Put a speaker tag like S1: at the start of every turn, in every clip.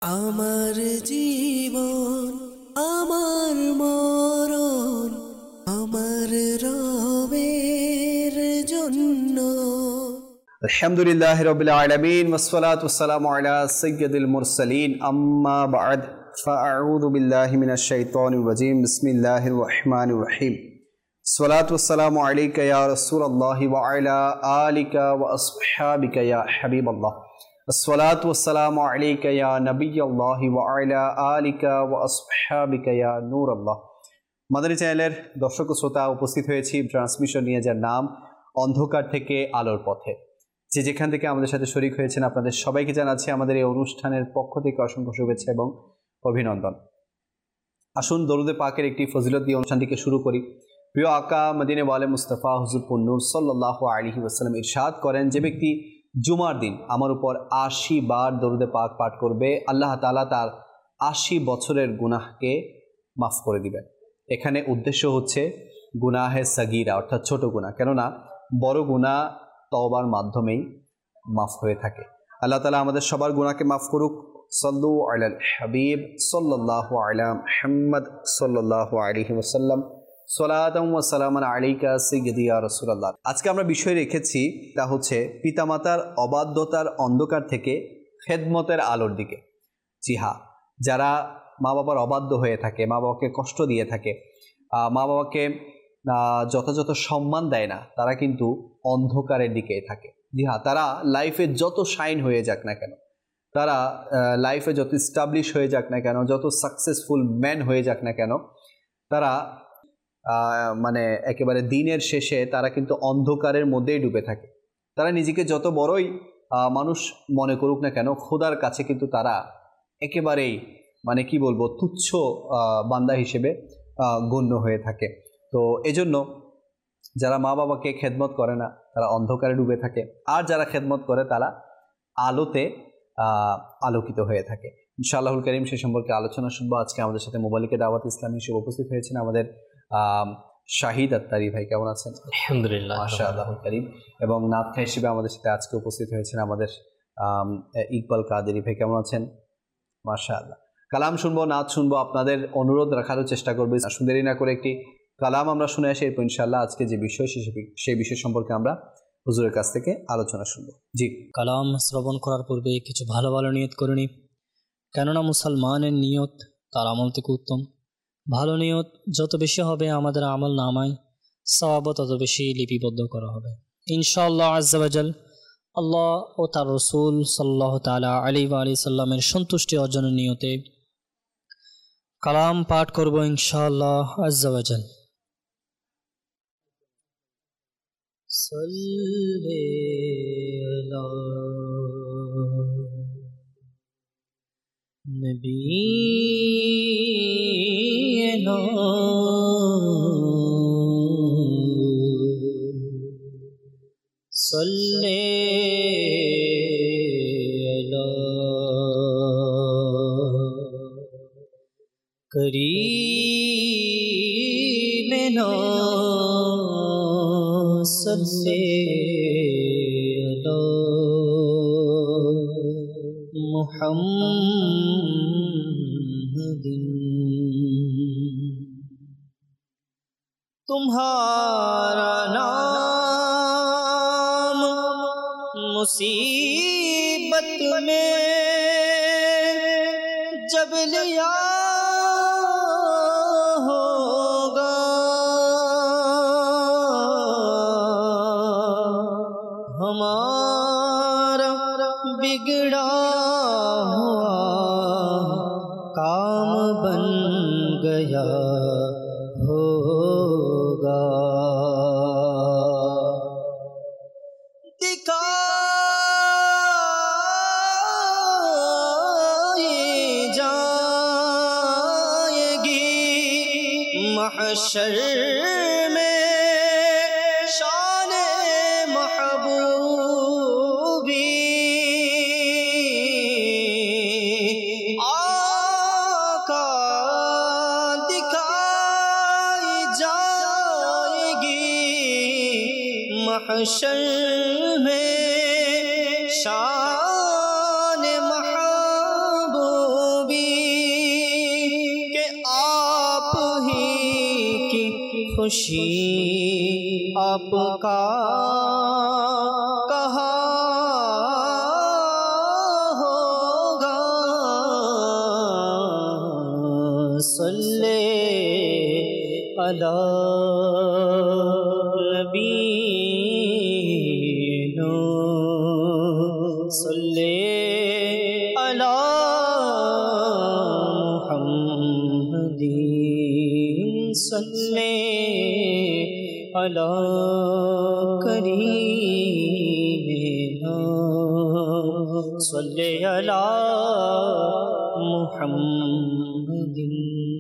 S1: আমার জীবন আমার মরণ আমার রবের জন্য।
S2: আলহামদুলিল্লাহি রাব্বিল আলামিন ওয়াসসালাতু ওয়াসসালামু আলা সাইয়্যিদিল মুরসালিন আম্মা বা'দ ফাআউযু বিল্লাহি মিনাশ শাইতানির রাজীম বিসমিল্লাহির রহমানির রহিম। সালাতু ওয়াসসালামু আলাইকা ইয়া রাসূলুল্লাহি ওয়া আলা আলিকা ওয়া আসহাবিকা ইয়া হাবিবাল্লাহ। আসসালাতু ওয়াসসালামু আলাইকা ইয়া নবিয়্যাল্লাহি ওয়া আলা আলিকা ওয়া আসহাবিকা ইয়া নূরাল্লাহ। মাদানী চ্যানেলের দর্শক ও শ্রোতা, উপস্থিত হয়েছি ট্রান্সমিশন নিয়ে, যার নাম অন্ধকার থেকে আলোর পথে। যে যেখান থেকে আমাদের সাথে শরীক হয়েছেন আপনাদের সবাইকে জানাচ্ছি আমাদের এই অনুষ্ঠানের পক্ষ থেকে অসংখ্য শুভেচ্ছা এবং অভিনন্দন। আসুন দরুদে পাকের একটি ফজিলত দিয়ে অনুষ্ঠানটিকে শুরু করি। প্রিয় আকা মদিনে ওয়ালে মুস্তাফা হুজুর পুন্নুর সাল্লাল্লাহু আলাইহি ওয়াসাল্লাম ইরশাদ করেন, যে ব্যক্তি জুমার দিন আমার উপর ৮০ বার দরুদে পাক পাঠ করবে, আল্লাহ তাআলা তার ৮০ বছরের গুনাহকে মাফ করে দিবেন। এখানে উদ্দেশ্য হচ্ছে গুনাহে সাগীরা, অর্থাৎ ছোট গুনাহ, কেননা বড় গুনাহ তওবার মাধ্যমেই মাফ হয়ে থাকে। আল্লাহ তাআলা আমাদের সবার গুনাহকে মাফ করুক। সাল্লু আলাল হাবিব সাল্লাল্লাহু আলা মুহাম্মদ সাল্লাল্লাহু আলাইহি ওয়াসাল্লাম। সালাতাম ওয়া সালামান আলাইকা সাইয়্যিদি ইয়া রাসূলুল্লাহ। আজকে আমরা বিষয় রেখেছি, তা হচ্ছে পিতামাতার অবাধ্যতার অন্ধকার থেকে খেদমতের আলোর দিকে। জি হ্যাঁ, যারা মা বাবার অবাধ্য হয়ে থাকে, মা বাবাকে কষ্ট দিয়ে থাকে, মা বাবাকে যথাযথ সম্মান দেয় না, তারা কিন্তু অন্ধকারের দিকেই থাকে। জি হ্যাঁ, তারা লাইফে যত শাইন হয়ে যাক না কেন, তারা লাইফে যত এস্টাবলিশ হয়ে যাক না কেন, যত সাকসেসফুল ম্যান হয়ে যাক না কেন, তারা মানে একেবারে দিনের শেষে তারা কিন্তু অন্ধকারের মধ্যেই ডুবে থাকে। তারা নিজেকে যত বড়ই মানুষ মনে করুক না কেন, খোদার কাছে কিন্তু তারা একেবারেই মানে কি বলবো, তুচ্ছ বান্দা হিসেবে গণ্য হয়ে থাকে। তো এজন্য যারা মা বাবাকে খেদমত করে না, তারা অন্ধকারে ডুবে থাকে, আর যারা খেদমত করে তারা আলোতে আলোকিত হয়ে থাকে। ইনশাআল্লাহুল কারীম সে সম্পর্কে আলোচনা শুনবো। আজকে আমাদের সাথে মোবালিকে দাওয়াত ইসলামী হিসেবে উপস্থিত হয়েছেন আমাদের শাহিদ আত্তারি ভাই। কেমন আছেন?
S3: আলহামদুলিল্লাহ,
S2: মাশাআল্লাহুল কারীম। এবং নাতখা হিসেবে আমাদের সাথে আজকে উপস্থিত হয়েছেন আমাদের ইকবাল কাদেরি ভাই। কেমন আছেন? মাশাআল্লাহ। কালাম শুনবো, নাত শুনবো, আপনাদের অনুরোধ রাখারও চেষ্টা করবো। দেরি না করে একটি কালাম আমরা শুনে আসি, এরপর ইনশাআল্লাহ আজকে যে বিষয় সেই বিষয় সম্পর্কে আমরা হুজুরের কাছ থেকে আলোচনা শুনবো। জি,
S3: কালাম শ্রবণ করার পূর্বে কিছু ভালো ভালো নিয়ত করে নিই, কেননা মুসলমানের নিয়ত তার আমল থেকে উত্তম। ভালো নিয়ত যত বেশি হবে, আমাদের আমল নামায় সওয়াব তত বেশি লিপিবদ্ধ করা হবে ইনশাআল্লাহ আজ্জা ওয়া জাল। আল্লাহ ও তার রাসূল সাল্লাল্লাহু তাআলা আলাইহি ওয়া সাল্লামের সন্তুষ্টি অর্জনের নিয়তে কালাম পাঠ করব ইনশাআল্লাহ আজ্জা ওয়া জাল। সাল্লি আলা নবিয়িনা সাল্লি আলা করিমিনা সাল্লি আলা মুহাম্মাদিন। तुम्हारा नाम मुसीबत में जब लिया होगा, हमारा बिगड़ा हुआ काम बन गया होगा। दिखाई जाएगी महशर में शान महबूबी, आका दिखाई जाएगी महशर में शान महबूबी। खुशी आपका कहाँ होगा। सल्ले अला नबीना सल्ले अला मुहम्मदीन सल्ले अला करीमिना सल्ले अला मुहम्मदीन।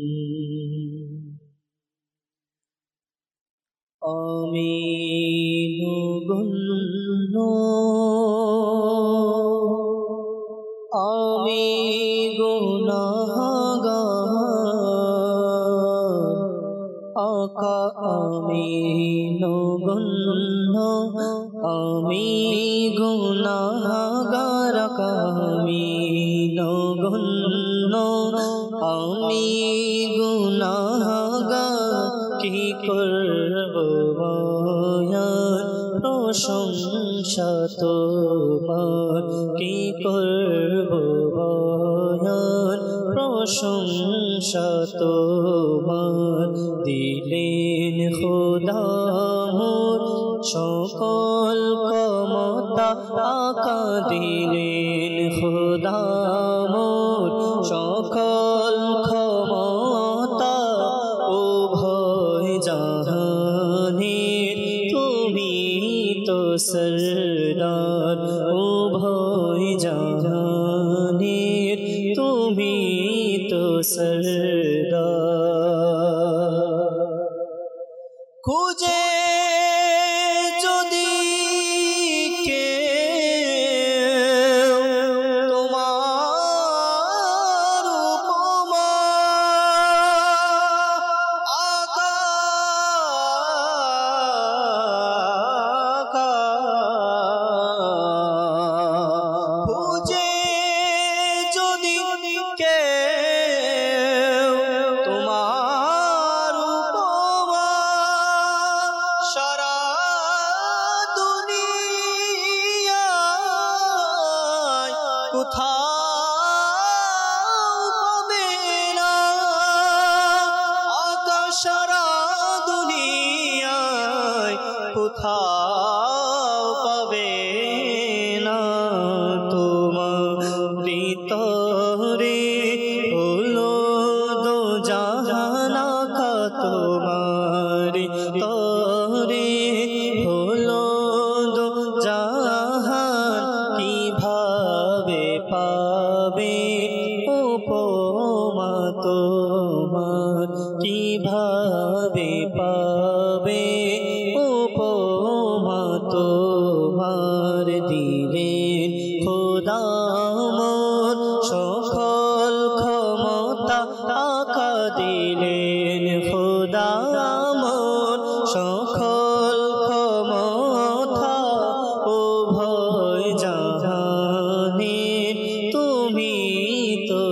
S3: आमीन गुन्नो आमी गुनाहगार आका आमीन गुन्नो आमी गुनाहगार आमीन गुन्नो आमी गुनाहगार की करब প্রশংসা তোমার কি করব বয়ান প্রশংসা তোমার দিলেন খোদা মোর সকল ক্ষমতা আকা দিলেন খোদা মোর সকল ক্ষমতা উভয় জাহানের তুমি তো সরদার উভয় জাহানের তুমি তো সরদার। খুঁজে যদি কেউ তোমার উপমা আকা খুঁজে যদি কেউ তোমার উপমা সারা দুনিয়ায় কোথাও পাবে না আকাশ সারা দুনিয়ায় কোথাও পাবে না তোমার ভিতরে হলো দো জাহান আকা তোমার তরে হলো দো জাহান কিভাবে পাবে উপমা তোমার কিভাবে পাবে উপমা তোমার দিলেন খোদা মোর সকল ক্ষমতা আকা দিলেন খোদা মোর সকল ক্ষমতা উভয় জাহানের তুমি তো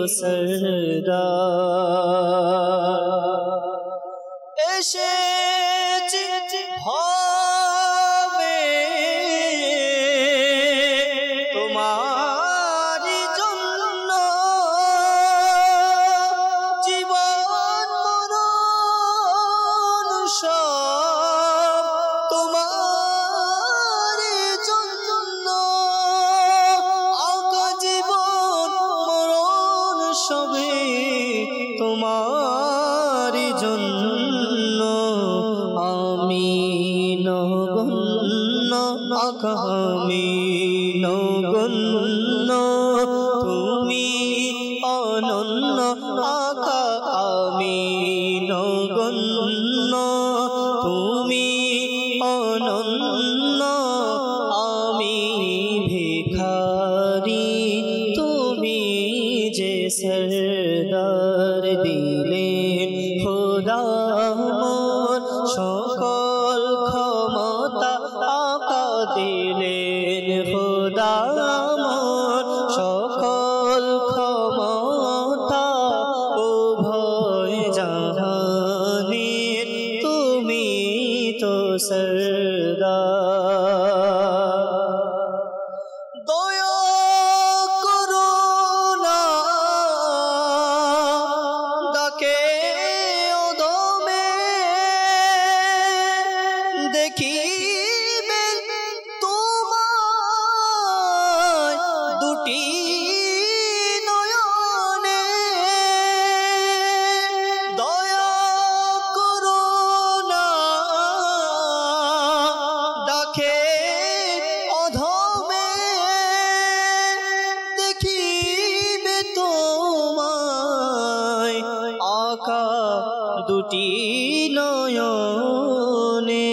S3: সরদার। এসেছি হবে তোমার জন্য জীবন মরণ সব তোমার জন্য আকা জীবন মরণ সবে তোমার জন্য আমিন গুন্ন আকা আমিন গুন্ন তুমি অনন্য আকা আমিন গুন্ন তুমি অনন্য আমি ভিখারি তুমি যে সরদার দিলেন খোদা মোর সকল ক্ষমতা আকা দিলেন খোদা মোর সকল ক্ষমতা উভয় জাহানের তুমি দুটি নয়নে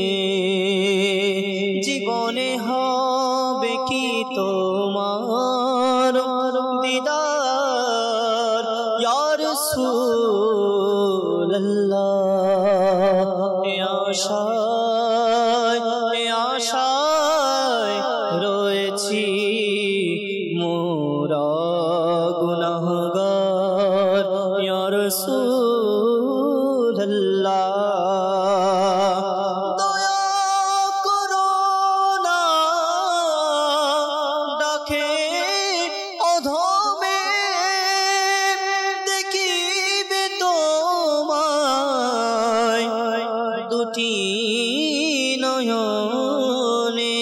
S3: জীবনে হবে কি তোমার দিদার ইয়া রাসূলুল্লাহ আশায় রয়েছি মোরা গুনাহগার ইয়া রাসূলুল্লাহ দয়া করো না ডাকে অধমে দেখিবে তোমায় দুটি নয়নে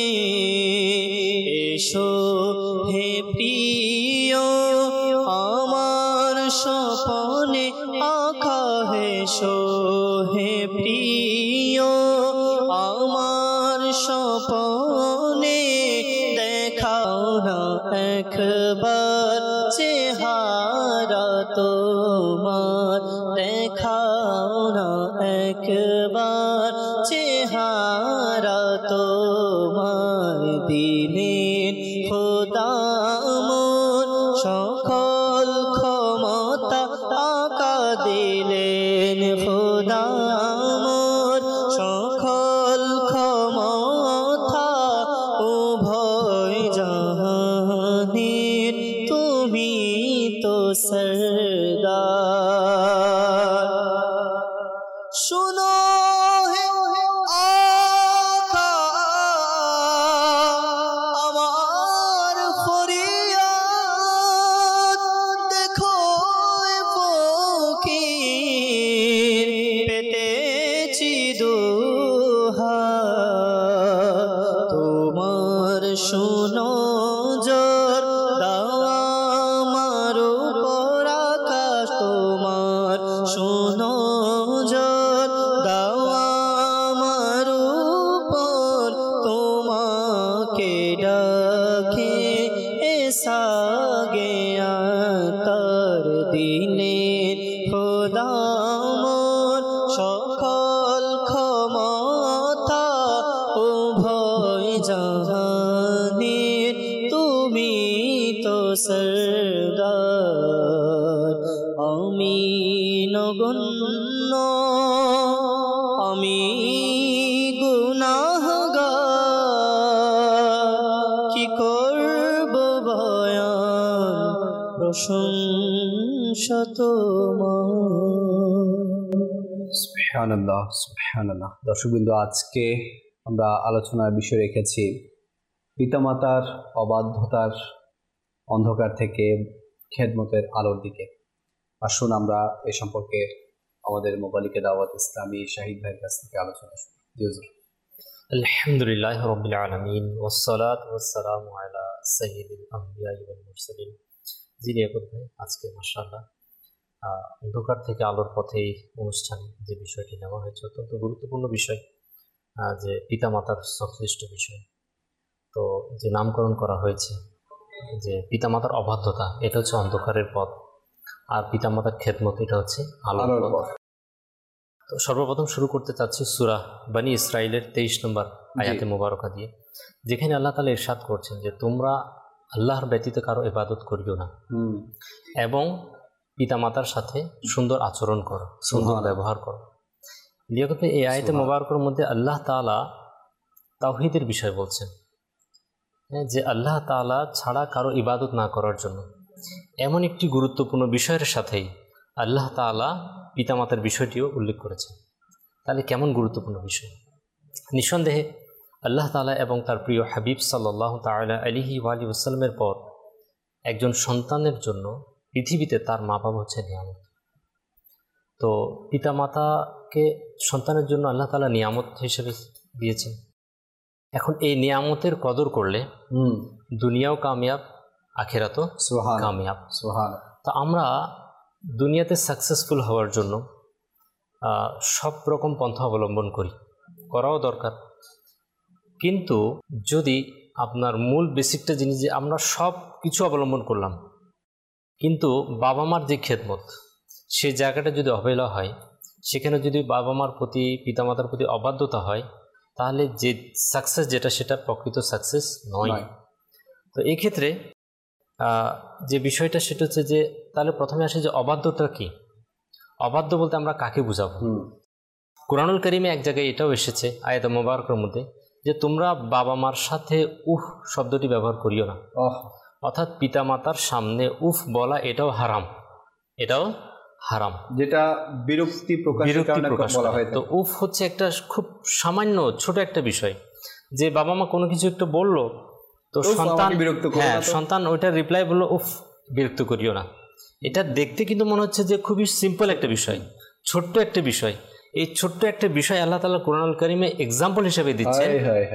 S3: এসো হে প্রিয় আমার স্বপনে আঁকা হেসো হে প্রিয় আমার স্বপনে দেখাও না একবার চেহারা তোমার দেখাও না একবার চেহারা তোমার দিলেন খোদা মন সকল ক্ষমতা আকা দিলেন খোদা মন সকল ক্ষমতা উভয় জাহানের তুমি তো সরদার শুনো হে আকা আমার ফরিয়াদ দেখো ফকির পেতেছি দুহাত তোমার শুনো জোর দাওয়া আমার উপর আকাশ তোমার শুনো জোর দাওয়া আমার উপর তোমাকে ডাকে এসা গেয়া তার দিলে খোদা মোর সকল ক্ষমতা উভয় জাহানের তুমি তো সরদার আমি নগণ্য আমি গুনাহগার কি করব বয়ান প্রশংসা তোমার।
S2: সুবহানাল্লাহ সুবহানাল্লাহ। দর্শকবৃন্দ, আজকে আমরা আলোচনার বিষয় রেখেছি পিতামাতার অবাধ্যতার অন্ধকার থেকে খেদমতের আলোর দিকে। আসুন আমরা এ সম্পর্কে আমাদের মোবালিকে দাওয়াত ইসলামী শাহিদ ভাইয়ের কাছ থেকে আলোচনা শুনি। জি হুজুর।
S4: আলহামদুলিল্লাহ রাব্বিল আলামিন ওয়াসসালাতু ওয়াসসালামু আলা সাইয়্যিদিল আমবিয়া ওয়াল মুরসালিন। জি রিয়াকত ভাই, আজকে মাশাআল্লাহ অন্ধকার থেকে আলোর পথে এই অনুষ্ঠানে যে বিষয়টি নেওয়া হয়েছে অত্যন্ত গুরুত্বপূর্ণ বিষয়, যে পিতামাতার সংশ্লিষ্ট বিষয়। তো যে নামকরণ করা হয়েছে যে পিতামাতার অবাধ্যতা, এটা হচ্ছে অন্ধকারের পথ, আর পিতামাতার খেদমত এটা হচ্ছে আলোর পথ। তো সর্বপ্রথম শুরু করতে চাচ্ছি সূরা বনী ইসরাইলের 23 নম্বর আয়াতে মোবারকা দিয়ে, যেখানে আল্লাহ তাআলা ইরশাদ করছেন যে তোমরা আল্লাহর ব্যতীত কারো ইবাদত করিও না এবং পিতামাতার সাথে সুন্দর আচরণ করো, সুন্দর ব্যবহার করো। লিয়াকত এই আয়াতে মোবারকের মধ্যে আল্লাহ তাআলা তাওহীদের বিষয় বলছেন, যে আল্লাহ তাআলা ছাড়া কারো ইবাদত না করার জন্য এমন একটি গুরুত্বপূর্ণ বিষয়ের সাথেই আল্লাহ তাআলা পিতামাতার বিষয়টিও উল্লেখ করেছেন। তাহলে কেমন গুরুত্বপূর্ণ বিষয়! নিঃসন্দেহে আল্লাহ তাআলা এবং তার প্রিয় হাবিব সাল্লাল্লাহু তাআলা আলাইহি ওয়াসাল্লামের পর একজন সন্তানের জন্য পৃথিবীতে তার মা বাবা হচ্ছে নিয়ামত। তো পিতামাতাকে সন্তানের জন্য আল্লাহ তাআলা নিয়ামত হিসেবে দিয়েছেন। এখন এই নিয়ামতের কদর করলে দুনিয়াও কামিয়াব, আখিরাতও কামিয়াব। তো আমরা দুনিয়াতে সাকসেসফুল হওয়ার জন্য সব রকম পন্থা অবলম্বন করাও দরকার, কিন্তু যদি আপনার মূল বেসিকটা জিনিস যে আমরা সব কিছু অবলম্বন করলাম কিন্তু বাবা মার যে খেদমত সেই জায়গাটা যদি অবহেলা হয়, সেখানে যদি বাবা মার প্রতি পিতামাতার প্রতি অবাধ্যতা হয় তাহলে যে সাকসেস যেটা সেটা প্রকৃত সাকসেস নয়। তো এই ক্ষেত্রে যে বিষয়টা সেটা হচ্ছে যে তাহলে প্রথমে আসে যে অবাধ্যতা কি, অবাধ্য বলতে আমরা কাকে বুঝাবো। কুরআনুল কারীমে এক জায়গায় এটাও এসেছে আয়াতে মোবারকের মধ্যে যে তোমরা বাবা মার সাথে উফ শব্দটি ব্যবহার করিও না, অর্থাৎ পিতামাতার সামনে উফ বলা এটাও হারাম, এটাও হারাম,
S2: যেটা বিরক্তি প্রকাশের কারণে বলা হয়।
S4: তো উফ হচ্ছে একটা খুব সামান্য ছোট একটা বিষয়, যে বাবা মা কোনো কিছু একটু বললো তো সন্তান সন্তান ওইটা রিপ্লাই বললো উফ বিরক্ত করিও না। এটা দেখতে কিন্তু মনে হচ্ছে যে খুবই সিম্পল একটা বিষয়, ছোট্ট একটা বিষয়। এই ছোট্ট একটা বিষয় আল্লাহ তাআলা কুরআনুল কারীমে এক্সাম্পল হিসেবে দিচ্ছেন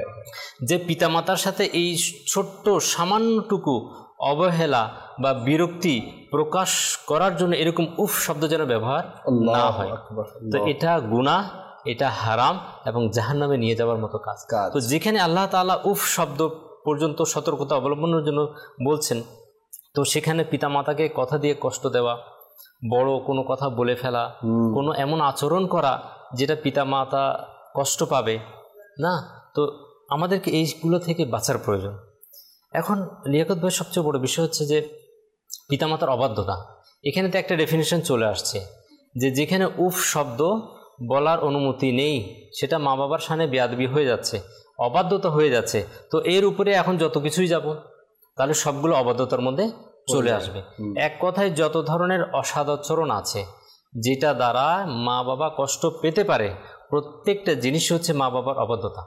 S4: যে পিতামাতার সাথে এই ছোট্ট সামান্যটুকু অবহেলা বা বিরক্তি প্রকাশ করার জন্য এরকম উফ শব্দ যেন ব্যবহার না হয়। তো এটা গুনাহ, এটা হারাম এবং জাহান্নামে নিয়ে যাওয়ার মতো কাজ। তো যেখানে আল্লাহ তাআলা উফ শব্দ পর্যন্ত সতর্কতা অবলম্বনের জন্য বলছেন, তো সেখানে পিতামাতাকে কথা দিয়ে কষ্ট দেওয়া, বড় কোনো কথা বলে ফেলা, কোনো এমন আচরণ করা যেটা পিতামাতা কষ্ট পাবে না, তো আমাদেরকে এইগুলো থেকে বাঁচার প্রয়োজন। এখন লিয়াকত ভাই সবচেয়ে বড় বিষয় হচ্ছে যে পিতামাতার অবাধ্যতা। এখানে তো একটা ডেফিনেশন চলে আসছে যে যেখানে উফ শব্দ বলার অনুমতি নেই সেটা মা বাবার সামনে বেয়াদবি হয়ে যাচ্ছে, অবাধ্যতা হয়ে যাচ্ছে। তো এর উপরে এখন যত কিছুই যাব তাহলে সবগুলো অবাধ্যতার মধ্যে চলে আসবে। এক কথায় যত ধরনের অসদাচরণ আছে যেটা দ্বারা মা বাবা কষ্ট পেতে পারে, প্রত্যেকটা জিনিস হচ্ছে মা বাবার অবাধ্যতা।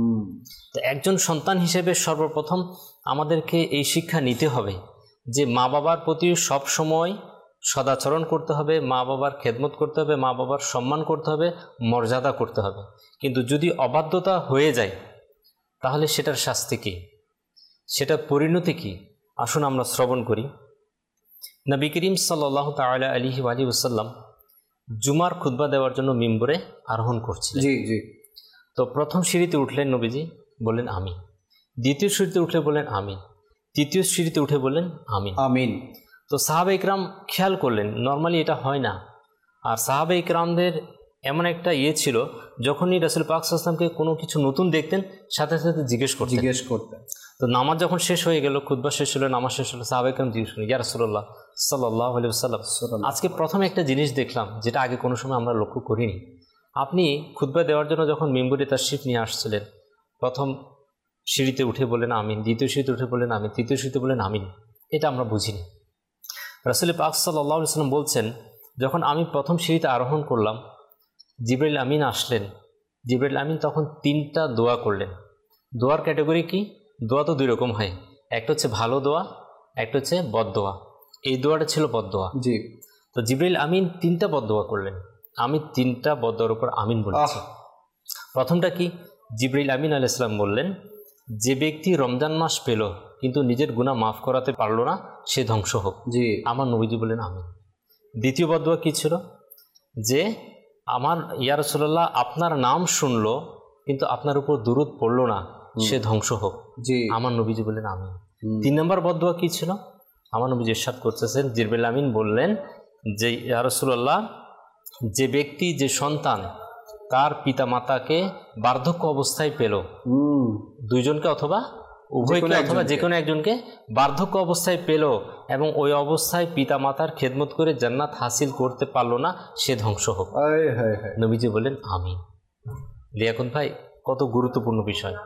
S4: তো একজন সন্তান হিসেবে সর্বপ্রথম আমাদেরকে এই শিক্ষা নিতে হবে যে মা বাবার প্রতি সব সময় সদাচরণ করতে হবে, মা বাবার খেদমত করতে হবে, মা বাবার সম্মান করতে হবে, মর্যাদা করতে হবে। কিন্তু যদি অবাধ্যতা হয়ে যায় তাহলে সেটার শাস্তি কী, সেটার পরিণতি কী, আসুন আমরা শ্রবণ করি। নবী করিম সাল্লাল্লাহু তাআলা আলাইহি ওয়াসাল্লাম জুমার খুতবা দেওয়ার জন্য মিম্বরে আরোহণ করছিলেন। তো প্রথম সিঁড়িতে উঠলেন নবীজি, বললেন আমিন। দ্বিতীয় সিঁড়িতে উঠলে বললেন আমিন। তৃতীয় সিঁড়িতে উঠে বললেন আমিন আমিন। তো সাহাবা ইকরাম খেয়াল করলেন, নর্মালি এটা হয় না। আর সাহাবা ইকরামদের এমন একটা ছিল, যখনই রাসূল পাক সাল্লাল্লাহু আলাইহি ওয়াসাল্লামকে কোনো কিছু নতুন দেখতেন সাথে সাথে জিজ্ঞেস করতেন। তো নামাজ যখন শেষ হয়ে গেল, খুতবা শেষ হলো, নামাজ শেষ হলো, সাহাবা ইকরাম জিজ্ঞেস করলেন, ইয়া রাসূলুল্লাহ সাল্লাল্লাহু আলাইহি ওয়াসাল্লাম, আজকে প্রথমে একটা জিনিস দেখলাম যেটা আগে কোনো সময় আমরা লক্ষ্য করিনি। আপনি খুতবা দেওয়ার জন্য যখন মিম্বরে তাশরিফ নিয়ে আসছিলেন, প্রথম সিঁড়িতে উঠে বলেন আমিন, দ্বিতীয় সিঁড়িতে উঠে বলেন আমিন, তৃতীয় সিঁড়িতে বলেন আমিন। এটা আমরা বুঝিনি। রাসূল পাক সাল্লাল্লাহু আলাইহি ওয়াসাল্লাম বলছেন, যখন আমি প্রথম সিঁড়িতে আরোহণ করলাম, জিবরাইল আমিন আসলেন। জিবরাইল আমিন তখন 3টা দোয়া করলেন। দোয়ার ক্যাটাগরি কি? দোয়া তো 2 রকম হয়, একটা হচ্ছে ভালো দোয়া, একটা হচ্ছে বদদোয়া। এই দোয়াটা ছিল বদদোয়া। তো জিবরাইল আমিন 3টা বদদোয়া করলেন। আমি 3টা বদদোয়ার উপর আমিন বলেছি। প্রথমটা কি? জিবরাইল আমিন আলাইহিস সালাম বললেন, যে ব্যক্তি রমজান মাস পেল কিন্তু নিজের গুনাহ মাফ করাতে পারলো না, সে ধ্বংস হোক। আমার নবীজি বললেন আমিন। দ্বিতীয় বদদোয়া কি ছিল? যে আমার ইয়া রাসূলুল্লাহ আপনার নাম শুনলো কিন্তু আপনার উপর দুরূদ পড়লো না, সে ধ্বংস হোক। আমার নবীজি বললেন আমিন। 3 নম্বর বদদোয়া কি ছিল? আমার নবীজি ইরশাদ করতেছেন, জিবরাইল আমিন বললেন যে ইয়া রাসূলুল্লাহ, যে ব্যক্তি, যে সন্তান তার পিতা মাতাকে বার্ধক্য অবস্থায় পেল, দুইজনকে অথবা উভয়কে অথবা যে কোনো একজনকে বার্ধক্য অবস্থায় পেল এবং ওই অবস্থায় পিতা মাতার খেদমত করে জান্নাত হাসিল করতে পারলো না, সে ধ্বংস হোক। নবীজি বললেন আমিন। লিয়াকত ভাই, কত গুরুত্বপূর্ণ বিষয়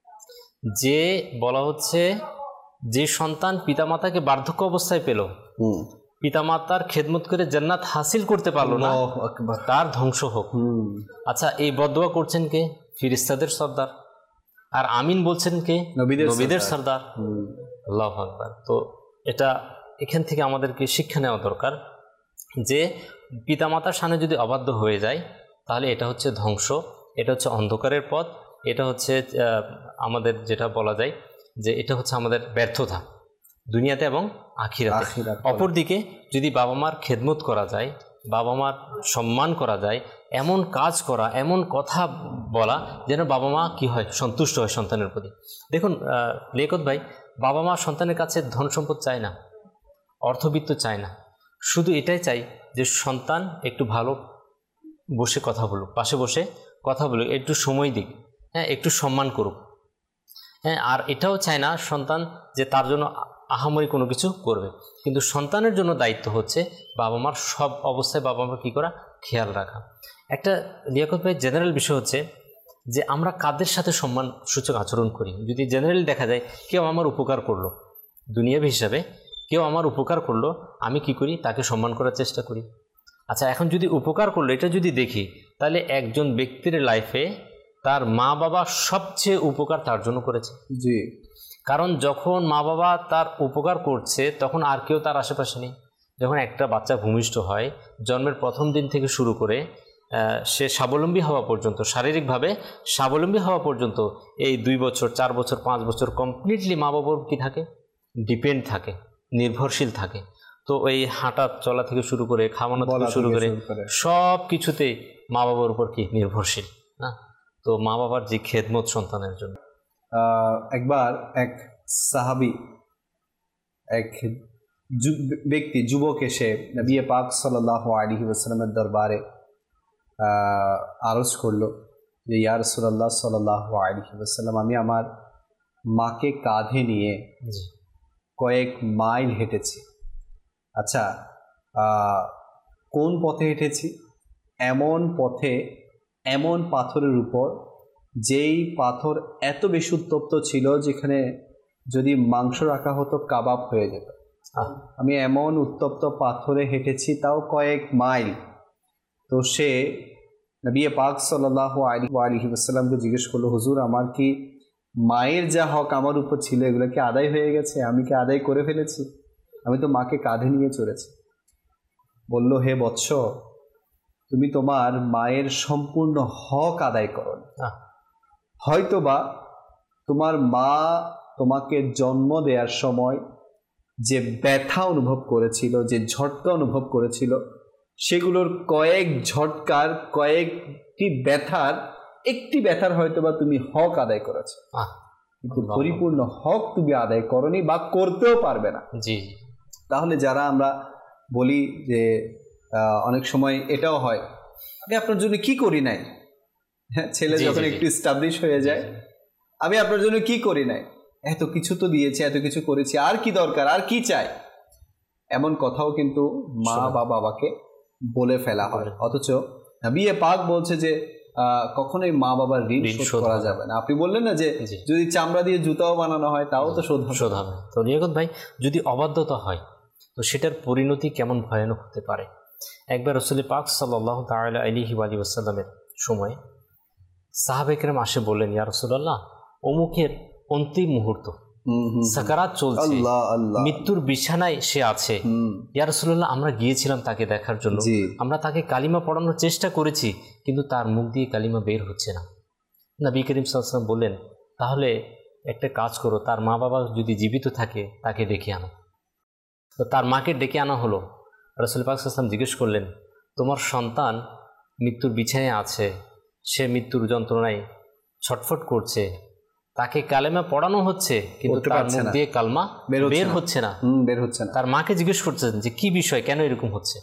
S4: যে বলা হচ্ছে, যে সন্তান পিতামাতাকে বার্ধক্য অবস্থায় পেল, পিতামাতার খেদমত করে জান্নাত হাসিল করতে পারলো না, তার ধ্বংস হোক। আচ্ছা, এই বদদোয়া করছেন কে? ফেরেশতাদের সর্দার। আর আমিন বলছেন কে? নবীদের সর্দার। আল্লাহু আকবার। তো এটা এখান থেকে আমাদেরকে শিক্ষা নেওয়া দরকার যে পিতামাতার সামনে যদি অবাধ্য হয়ে যায় তাহলে এটা হচ্ছে ধ্বংস, এটা হচ্ছে অন্ধকারের পথ, এটা হচ্ছে আমাদের যেটা বলা যায় যে এটা হচ্ছে আমাদের ব্যর্থতা দুনিয়াতে এবং আখিরাতে। অপরদিকে যদি বাবা মার খেদমত করা যায়, বাবা মার সম্মান করা যায়, এমন কাজ করা, এমন কথা বলা যেন বাবা মা কী হয়, সন্তুষ্ট হয় সন্তানের প্রতি। দেখুন লিয়াকত ভাই, বাবা মা সন্তানের কাছে ধন সম্পদ চায় না, অর্থবিত্ত চায় না, শুধু এটাই চাই যে সন্তান একটু ভালো বসে কথা বলুক, পাশে বসে কথা বলুক, একটু সময় দিক, হ্যাঁ, একটু সম্মান করুক, হ্যাঁ। আর এটাও চায় না সন্তান যে তার জন্য আহামরি কোনো কিছু করবে, কিন্তু সন্তানের জন্য দায়িত্ব হচ্ছে বাবা মার সব অবস্থায় বাবা মার কী করা, খেয়াল রাখা। একটা লিয়াকত ভাই জেনারেল বিষয় হচ্ছে যে আমরা কাদের সাথে সম্মান সূচক আচরণ করি। যদি জেনারেলি দেখা যায় কেউ আমার উপকার করলো, দুনিয়াবী হিসাবে কেউ আমার উপকার করলো, আমি কি করি, তাকে সম্মান করার চেষ্টা করি। আচ্ছা, এখন যদি উপকার করলো এটা যদি দেখি, তাহলে একজন ব্যক্তির লাইফে তার মা বাবা সবচেয়ে উপকার তার জন্য করেছে।
S2: জি,
S4: কারণ যখন মা বাবা তার উপকার করছে তখন আর কেউ তার আশেপাশে নেই। যখন একটা বাচ্চা ভূমিষ্ঠ হয়, জন্মের প্রথম দিন থেকে শুরু করে সে স্বাবলম্বী হওয়া পর্যন্ত, শারীরিকভাবে স্বাবলম্বী হওয়া পর্যন্ত, এই 2 বছর 4 বছর 5 বছর কমপ্লিটলি মা বাবার কি থাকে, ডিপেন্ড থাকে, নির্ভরশীল থাকে। তো এই হাঁটা চলা থেকে শুরু করে খাওয়ানো থেকে শুরু করে সব কিছুতে মা বাবার উপর কি নির্ভরশীল না। তো মা বাবার যে খেদমত সন্তানের জন্য।
S2: একবার এক সাহাবী, এক ব্যক্তি, যুবক এসে নবী পাক সাল্লাল্লাহু আলাইহি ওয়াসাল্লামের দরবারে আরজ করলো যে ইয়া রাসূলুল্লাহ সাল্লাল্লাহু আলাইহি ওয়াসাল্লাম, আমি আমার মাকে কাঁধে নিয়ে কয়েক মাইল হেঁটেছি। আচ্ছা, কোন পথে হেঁটেছি? এমন পথে, এমন পাথরের উপর যেই পাথর এত বেশি উত্তপ্ত ছিল যেখানে যদি মাংস রাখা হতো কাবাব হয়ে যেত। আমি এমন উত্তপ্ত পাথরে হেঁটেছি, তাও কয়েক মাইল। তো সে নবী পাক সাল্লাল্লাহু আলাইহি ওয়াসাল্লামকে জিজ্ঞেস করলো, হুজুর, আমার কি মায়ের যা হক আমার উপর ছিল এগুলো কি আদায় হয়ে গেছে? আমি কি আদায় করে ফেলেছি? আমি তো মাকে কাঁধে নিয়ে চলেছি। বলল, হে বৎস, তুমি তোমার মায়ের সম্পূর্ণ হক আদায় করো। হয়তোবা তোমার মা তোমাকে জন্ম দেওয়ার সময় যে ব্যথা অনুভব করেছিল, যে ঝটকা অনুভব করেছিল, সেগুলোর কয়েক ঝটকার, কয়েকটি ব্যথার একটি ব্যথার হয়তোবা তুমি হক আদায় করেছো, কিন্তু পরিপূর্ণ হক তুমি আদায় করনি বা করতেও পারবে না।
S4: জি।
S2: তাহলে যারা আমরা বলি যে অনেক সময় এটাও হয়, আমি আপনার জন্য কি করি নাই, হ্যাঁ, ছেলে যখন একটু এস্টাবলিশ হয়ে যায়, আমি আপনার জন্য কি করি নাই, এত কিছু তো দিয়েছি, এত কিছু করেছি, আর কি দরকার, আর কি চাই, এমন কথাও কিন্তু মা বা বাবাকে বলে ফেলা হয়। অথচ নবী পাক বলছে যে কখনোই মা বাবার ঋণ শোধ করা যাবে না। আপনি বললেন না যে যদি চামড়া দিয়ে জুতাও বানানো হয় তাও তো শোধ হবে।
S4: তো লিয়াকত ভাই, যদি অবাধ্যতা হয় তো সেটার পরিণতি কেমন ভয়ানক হতে পারে। একবার রাসূল পাক সাল্লাল্লাহু তাআলা আলাইহি ওয়াসাল্লামের সময় সাহাবায়ে কেরাম আসে বললেন, ইয়া রাসূলুল্লাহ, অমুকের অন্তিম মুহূর্ত, সাকারাত চলছে, মৃত্যুর বিছানায় সে আছে, ইয়া রাসূলুল্লাহ, আমরা গিয়েছিলাম তাকে দেখার জন্য, আমরা তাকে কালিমা পড়ানোর চেষ্টা করেছি, কিন্তু তার মুখ দিয়ে কালিমা বের হচ্ছে না। নবী করিম সাল্লাল্লাহু আলাইহি ওয়াসাল্লাম বললেন, তাহলে একটা কাজ করো, তার মা বাবা যদি জীবিত থাকে তাকে ডেকে আনো। তো তার মাকে ডেকে আনা হলো। রাসূল পাক সাল্লাল্লাহু আলাইহি ওয়াসাল্লাম জিজ্ঞেস করলেন, তোমার সন্তান মৃত্যুর বিছানায় আছে, সে মৃত্যুর যন্ত্রণায় ছটফট করছে, তাকে কালেমা পড়ানো হচ্ছে কিন্তু তার মুখ দিয়ে কালমা বের হচ্ছে না। তার মাকে জিজ্ঞেস করছেন যে কি বিষয়, কেন এরকম হচ্ছে?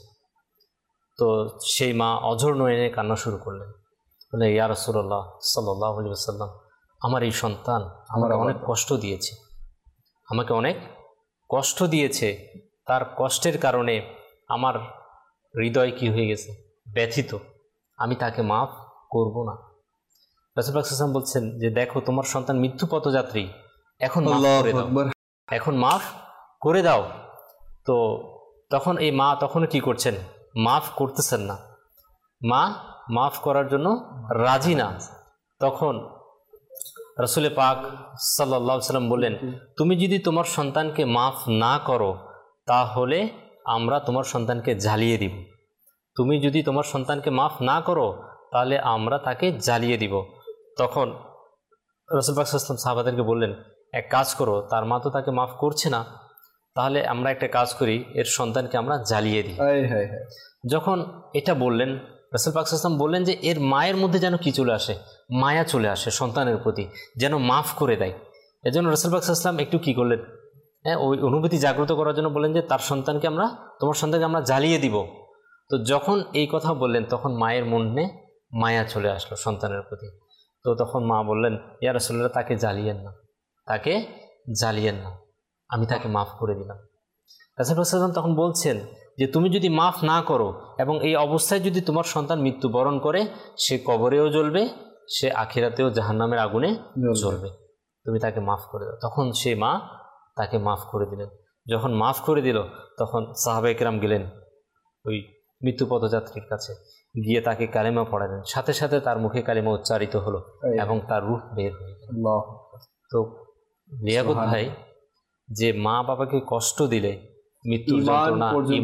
S4: তো সেই মা অঝর নয়নে কান্না শুরু করলেন, বলে, ইয়া রাসূলুল্লাহ সাল্লাল্লাহু আলাইহি ওয়াসাল্লাম, আমার এই সন্তান আমাকে অনেক কষ্ট দিয়েছে, আমাকে অনেক কষ্ট দিয়েছে, তার কষ্টের কারণে আমার হৃদয় কি হয়ে গেছে, ব্যথিত, আমি তাকে মাফ করব না। রাসূল পাক সাল্লাল্লাহু আলাইহি ওয়াসাল্লাম বলছেন যে দেখো, তোমার সন্তান মৃত্যু পথযাত্রী, এখন মাফ করে দাও, এখন মাফ করে দাও। তো তখন এই মা তখন কি করছেন, মাফ করতেছেন না, মা মাফ করার জন্য রাজি না। তখন রাসূল পাক সাল্লাল্লাহু আলাইহি ওয়াসাল্লাম বললেন, তুমি যদি তোমার সন্তানকে মাফ না করো তাহলে আমরা তোমার সন্তানকে জ্বালিয়ে দিব। তুমি যদি তোমার সন্তানকে মাফ না করো তাহলে আমরা তাকে জ্বালিয়ে দিব। তখন রাসূল পাক সাল্লাল্লাহু আলাইহি ওয়াসাল্লাম সাহাবাদেরকে বললেন, এক কাজ করো, তার মা তো তাকে মাফ করছে না, তাহলে আমরা একটা কাজ করি, এর সন্তানকে আমরা জ্বালিয়ে দিই। যখন এটা বললেন, রাসূল পাক সাল্লাল্লাহু আলাইহি ওয়াসাল্লাম বললেন যে এর মায়ের মধ্যে যেন কি চলে আসে, মায়া চলে আসে সন্তানের প্রতি, যেন মাফ করে দেয়। এজন্য রাসূল পাক সাল্লাল্লাহু আলাইহি ওয়াসাল্লাম একটু কী করলেন, ওই অনুভূতি জাগ্রত করার জন্য বললেন যে তার সন্তানকে আমরা, তোমার সন্তানকে আমরা জ্বালিয়ে দিব। তো যখন এই কথা বললেন তখন মায়ের মনে মায়া চলে আসলো সন্তানের প্রতি। তো তখন মা বললেন, ইয়া রাসূলুল্লাহ, তাকে জ্বালিয়েন না, আমি তাকে মাফ করে দিলাম। রাসূলুল্লাহ সাল্লাল্লাহু আলাইহি ওয়াসাল্লাম তখন বলছেন যে তুমি যদি মাফ না করো এবং এই অবস্থায় যদি তোমার সন্তান মৃত্যুবরণ করে, সে কবরেও জ্বলবে, সে আখিরাতেও জাহান্নামের আগুনে জ্বলবে, তুমি তাকে মাফ করে দাও। তখন সে মা তাকে মাফ করে দিলেন। যখন মাফ করে দিল তখন সাহাবায়ে কেরাম গেলেন ওই মৃত্যু পথযাত্রীর কাছে, গিয়ে তাকে কালেমা পড়ালেন। সাথে সাথে তার মুখে কালেমা উচ্চারিত হলো এবং তার রূহ বের হয়ে গেল। তো লিয়াকত ভাই, যে মা বাবাকে কষ্ট দিলে মৃত্যুর যন্ত্রণা,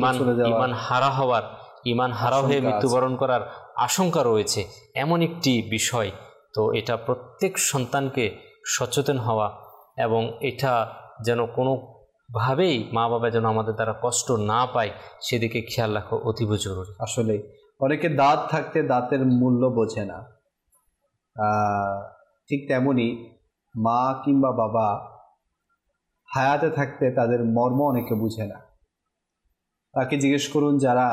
S4: ইমান হারা হয়ে মৃত্যুবরণ করার আশঙ্কা রয়েছে, এমন একটি বিষয়। তো এটা প্রত্যেক সন্তানকে সচেতন হওয়া এবং এটা যেন কোনোভাবেই মা বাবা যেন আমাদের দ্বারা কষ্ট না পায় সেদিকে খেয়াল রাখা অতীব জরুরি।
S2: আসলে অনেকে দাঁত থাকতে দাঁতের মূল্য বোঝে না, ঠিক তেমনি মা কিংবা বাবা হায়াতে থাকতে তাদের মর্ম অনেকে বুঝে না। তাকে জিজ্ঞেস করুন যারা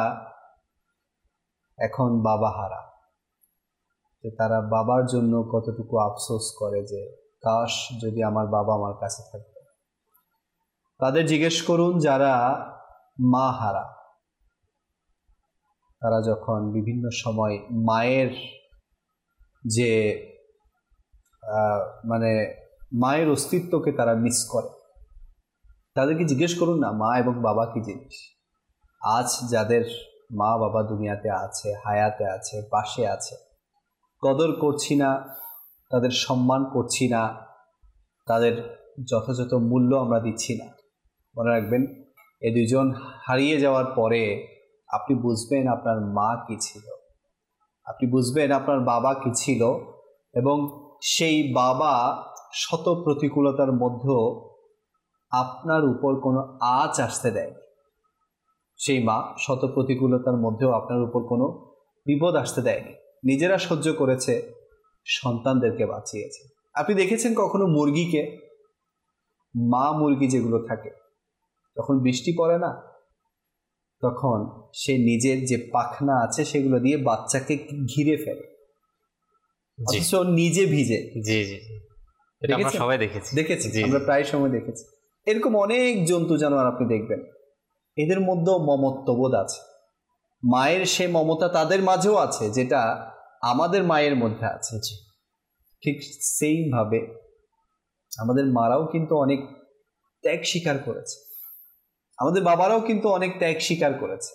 S2: এখন বাবা হারা, যে তারা বাবার জন্য কতটুকু আফসোস করে যে কাশ যদি আমার বাবা আমার কাছে থাকতো। তাদের জিজ্ঞেস করুন যারা মা হারা, তারা যখন বিভিন্ন সময় মায়ের যে মায়ের অস্তিত্বকে তারা মিস করে, তাদেরকে জিজ্ঞেস করুন না মা এবং বাবা কি জিনিস। আজ যাদের মা বাবা দুনিয়াতে আছে, হায়াতে আছে, পাশে আছে, কদর করছি না, তাদের সম্মান করছি না, তাদের যথাযথ মূল্য আমরা দিচ্ছি না। মনে রাখবেন, এই দুজন হারিয়ে যাওয়ার পরে আপনি বুঝবেন আপনার মা কি ছিল, আপনি বুঝবেন আপনার বাবা কি ছিল, এবং সেই বাবা শত প্রতিকূলতার মধ্যেও আপনার উপর কোনো আঁচ আসতে দেয়নি। সেই মা শত প্রতিকূলতার মধ্যেও আপনার উপর কোনো বিপদ আসতে দেয়নি, নিজেরা সহ্য করেছে, সন্তানদেরকে বাঁচিয়েছে। আপনি দেখেছেন কখনো মুরগিকে, মা মুরগি যেগুলো থাকে, যখন বৃষ্টি পড়ে না, তখন সে নিজের যে পাখনা আছে সেগুলো দিয়ে বাচ্চাকে ঘিরে ফেলে, অথচ নিজে ভিজে।
S4: জি জি, এটা আমরা সবাই দেখেছি,
S2: আমরা প্রায় সময় দেখেছি। এরকম অনেক জন্তু জানোয়ার আপনি দেখবেন, এদের মধ্যেও মমত্ববোধ আছে। মায়ের সে মমতা তাদের মাঝেও আছে যেটা আমাদের মায়ের মধ্যে আছে। ঠিক সেইভাবে আমাদের মারাও কিন্তু অনেক ত্যাগ স্বীকার করেছে, আমাদের বাবারাও কিন্তু অনেক ত্যাগ স্বীকার করেছে।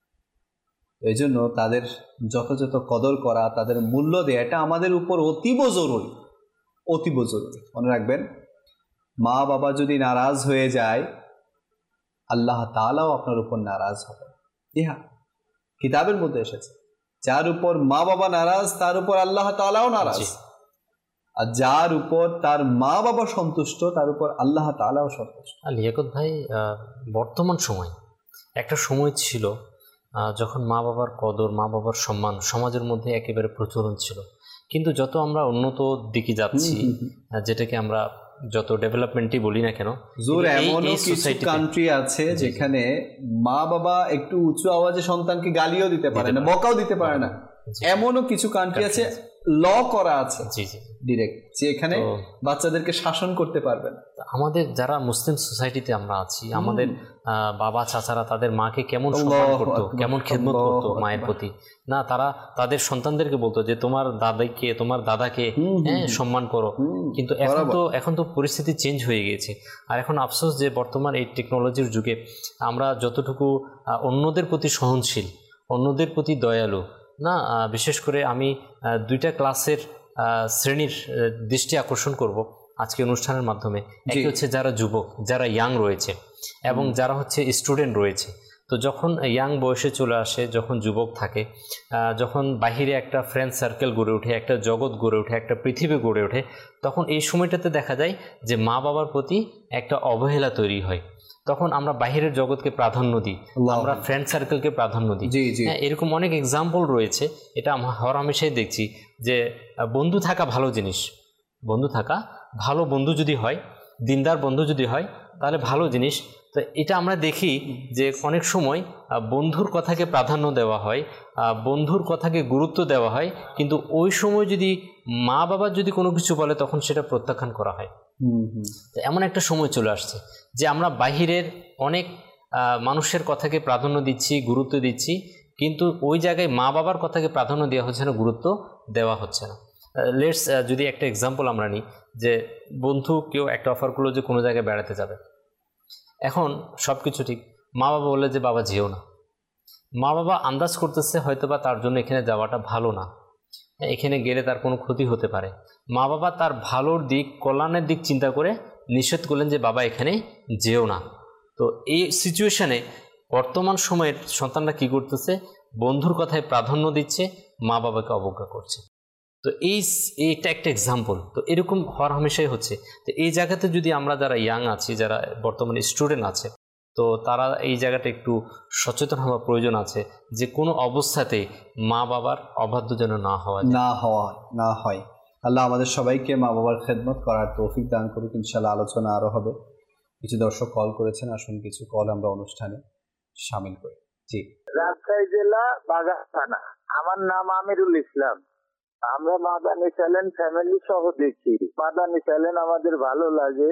S2: এই জন্য তাদের যথাযথ কদর করা, তাদের মূল্য দেওয়া, এটা আমাদের উপর অতীব জরুরি, অতীব জরুরি। মনে রাখবেন, মা বাবা যদি নারাজ হয়ে যায়, আল্লাহ তাআলাও আপনার উপর নারাজ হবে। হ্যাঁ, কিতাবের মধ্যে এসেছে, যার উপর মা বাবা নারাজ তার উপর আল্লাহ তাআলাও নারাজ, আর যার উপর তার মা বাবা সন্তুষ্ট তার উপর আল্লাহ তাআলাও সন্তুষ্ট।
S4: লিয়াকত ভাই, বর্তমান সময় একটা সময় ছিল যখন মা বাবার কদর, মা বাবার সম্মান সমাজের মধ্যে একেবারে প্রচলন ছিল, কিন্তু যত আমরা উন্নত দিকে যাচ্ছি, যেটাকে আমরা যত ডেভেলপমেন্টই বলি না কেন,
S2: এমনও কিছু কান্ট্রি আছে যেখানে মা বাবা একটু উঁচু আওয়াজে সন্তানকে গালিও দিতে পারে না, বকাও দিতে পারে না। এমনও কিছু কান্ট্রি আছে, ল করা আছে ডিরেক্ট, যে এখানে বাচ্চাদেরকে শাসন করতে পারবে না।
S4: আমাদের যারা মুসলিম সোসাইটিতে আমরা আছি, আমাদের বাবা চাচারা তাদের মাকে কেমন সম্মান করতো, কেমন খেদমত করতো মায়ের প্রতি, না তারা তাদের সন্তানদেরকে বলতো যে তোমার দাদাকে, তোমার দাদাকে সম্মান করো। কিন্তু এখন তো পরিস্থিতি চেঞ্জ হয়ে গিয়েছে। আর এখন আফসোস যে বর্তমান এই টেকনোলজির যুগে আমরা যতটুকু অন্যদের প্রতি সহনশীল, অন্যদের প্রতি দয়ালু না, বিশেষ করে আমি দুইটা ক্লাসের শ্রেণীর দৃষ্টি আকর্ষণ করব আজকে অনুষ্ঠানের মাধ্যমে। একই হচ্ছে যারা যুবক, যারা ইয়াং রয়েছে, এবং যারা হচ্ছে স্টুডেন্ট রয়েছে। তো যখন ইয়াং বয়সে চলে আসে, যখন যুবক থাকে, যখন বাহিরে একটা ফ্রেন্ড সার্কেল গড়ে ওঠে, একটা জগৎ গড়ে ওঠে, একটা পৃথিবী গড়ে ওঠে, তখন এই সময়টাতে দেখা যায় যে মা বাবার প্রতি একটা অবহেলা তৈরি হয়। তখন আমরা বাহিরের জগৎকে প্রাধান্য দিই, আমরা ফ্রেন্ড সার্কেলকে প্রাধান্য দিই। এরকম অনেক এক্সাম্পল রয়েছে, এটা হর হামেশাই দেখছি যে বন্ধু থাকা ভালো জিনিস, বন্ধু থাকা ভালো, বন্ধু যদি হয়, দিনদার বন্ধু যদি হয় তাহলে ভালো জিনিস। তো এটা আমরা দেখি যে অনেক সময় বন্ধুর কথাকে প্রাধান্য দেওয়া হয়, বন্ধুর কথাকে গুরুত্ব দেওয়া হয়, কিন্তু ওই সময় যদি মা বাবা যদি কোনো কিছু বলে তখন সেটা প্রত্যাখ্যান করা হয়। তো এমন একটা সময় চলে আসছে যে আমরা বাহিরের অনেক মানুষের কথাকে প্রাধান্য দিচ্ছি, গুরুত্ব দিচ্ছি, কিন্তু ওই জায়গায় মা বাবার কথাকে প্রাধান্য দেওয়া হচ্ছে না, গুরুত্ব দেওয়া হচ্ছে না। লেটস যদি একটা এক্সাম্পল আমরা নিই, যে বন্ধু কেউ একটা অফার করলো যে কোনো জায়গায় বেড়াতে যাবে, এখন সব কিছু ঠিক, মা বাবা বলে যে বাবা যেও না। মা বাবা আন্দাজ করতেছে হয়তোবা তার জন্য এখানে যাওয়াটা ভালো না, এখানে গেলে তার কোনো ক্ষতি হতে পারে। মা বাবা তার ভালোর দিক, কল্যাণের দিক চিন্তা করে নিষেধ করলেন যে বাবা এখানে যেও না। তো এই সিচুয়েশানে বর্তমান সময়ের সন্তানরা কী করতেছে, বন্ধুর কথায় প্রাধান্য দিচ্ছে, মা বাবাকে অবজ্ঞা করছে। তো এইটা একটা এক্সাম্পল। তো এরকম হওয়ার হামেশাই হচ্ছে। তো এই জায়গাতে যদি আমরা যারা ইয়াং আছি, যারা বর্তমানে স্টুডেন্ট আছে, তো তারা এই জায়গাটা একটু সচেতন হওয়া প্রয়োজন আছে যে কোনো অবস্থাতেই মা বাবার অবাধ্য যেন না
S2: হয়। আল্লাহ আমাদের সবাইকে মা বাবার খেদমত করার তৌফিক দান করুক। ইনশাআল্লাহ আলোচনা আরও হবে। কিছু দর্শক কল করেছেন, আসুন কিছু কল আমরা অনুষ্ঠানে শামিল করি। জি,
S5: রাজশাহী জেলা বাগান থানা। আমার নাম আমিরুল ইসলাম। আমরা মাদানী চ্যানেল ফ্যামিলি সহ দেখি। মাদানী চ্যানেল আমাদের ভালো লাগে।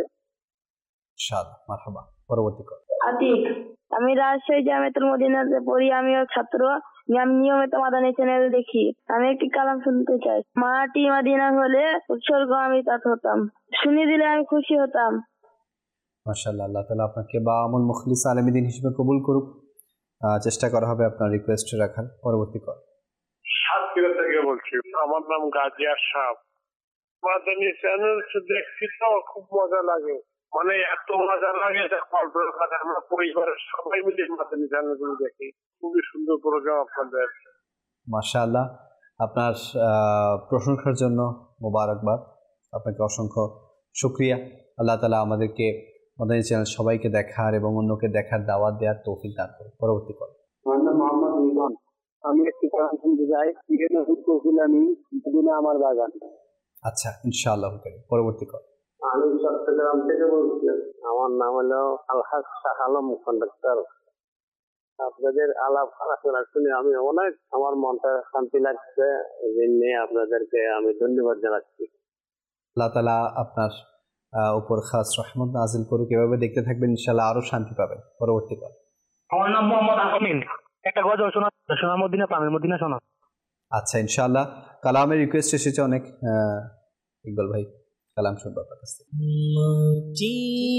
S2: মারহাবা। পরবর্তী কল।
S6: আতিক, আমি রাজশাহী জামিয়াতুল মদিনাতে পড়ি, আমিও ছাত্র। আমি নিয়মিত মাদানী চ্যানেল দেখি। আমি একটি কালাম শুনতে চাই। মাটি মদিনা হলে উৎসর্গ আমি তাত হতাম। শুনিয়ে দিলে আমি খুশি হতাম।
S2: মাশাআল্লাহ, আল্লাহ তাআলা আপনাকে বা আমল মুখলিস আলেমিদিন হিসেবে কবুল করুক। চেষ্টা করা হবে আপনার রিকোয়েস্ট রাখার। পরবর্তী কল।
S7: সাতক্ষীরা থেকে বলছি। আমার নাম গাজী আশরাফ। মাদানী চ্যানেল দেখছি তো খুব মজা লাগে, মানে এত মজা লাগে যে আমরা পরিবারের সবাই মিলে মাদানী চ্যানেলগুলো দেখি। খুবই সুন্দর প্রোগ্রাম আপনাদের।
S2: মাশাআল্লাহ, আপনার প্রশংসার জন্য মোবারকবাদ, আপনাকে অসংখ্য শুকরিয়া। আল্লাহ তাআলা আমাদেরকে মাদানী চ্যানেল সবাইকে দেখার এবং অন্যকে দেখার দাওয়াত দেওয়ার তৌফিক দান করুন। পরবর্তী কল।
S5: আমার নাম মোহাম্মদ মিলন। আমি একটি কালাম শুনতে চাই। আমি মদিনা আমার বাগান।
S2: আচ্ছা, ইনশাআল্লাহ। পরবর্তী কল।
S5: আমি চট্টগ্রাম থেকে বলছি। আমার নাম হলো আলহাজ শাহ আলম কন্ডাক্টর। আপনাদের আলাপ আলোচনা শুনে আমি অনেক, আমার মনটা শান্তি লাগছে। এই জন্য আপনাদেরকে আমি ধন্যবাদ জানাচ্ছি।
S2: আল্লাহ তাআলা আপনার উপর খাস রহমত নাজিল করুক। এভাবে দেখতে থাকবেন, ইনশাআল্লাহ আরো শান্তি পাবেন। পরবর্তী কল।
S8: আমার নাম মোহাম্মদ আমিন। একটা গজল শোনা মদিনা পামের মদিনা শোনা।
S2: আচ্ছা, ইনশাআল্লাহ। কালামের রিকোয়েস্ট এসেছে অনেক। ইকবাল ভাই কালাম শুনবো আপনার কাছ থেকে।
S1: মাটি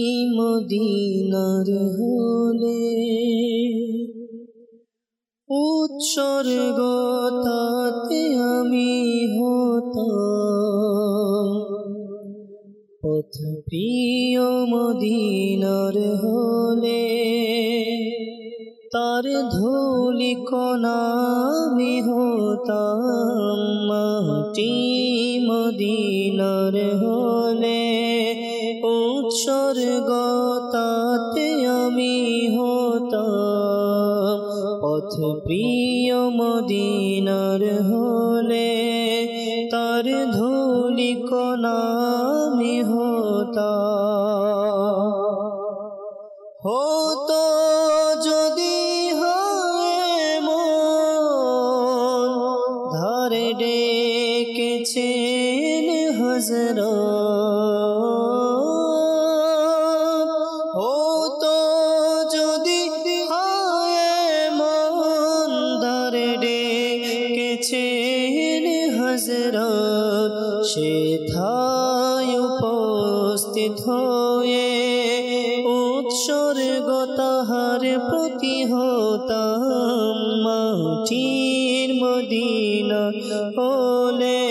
S1: মদিনার হলে উৎসর্গ তাতে আমি হতাম, পথ প্রিয় মদিনার হলে তার ধুলি কণা আমি হতাম। মাটি মদিনার হলে উৎসর্গ তাতে আমি হতাম, পথ প্রিয় মদিনার হলে তার ধুলি কণা আমি হতাম। হতো যদি হয় মন ধারে ডেকেছেন হযরত, হতো যদি হয় মন ধারে ডেকেছেন হযরত, সেথায় উপস্থিত হয়ে উৎসর্গ তাহার প্রতি হতাম। মাটির মদিনা হলে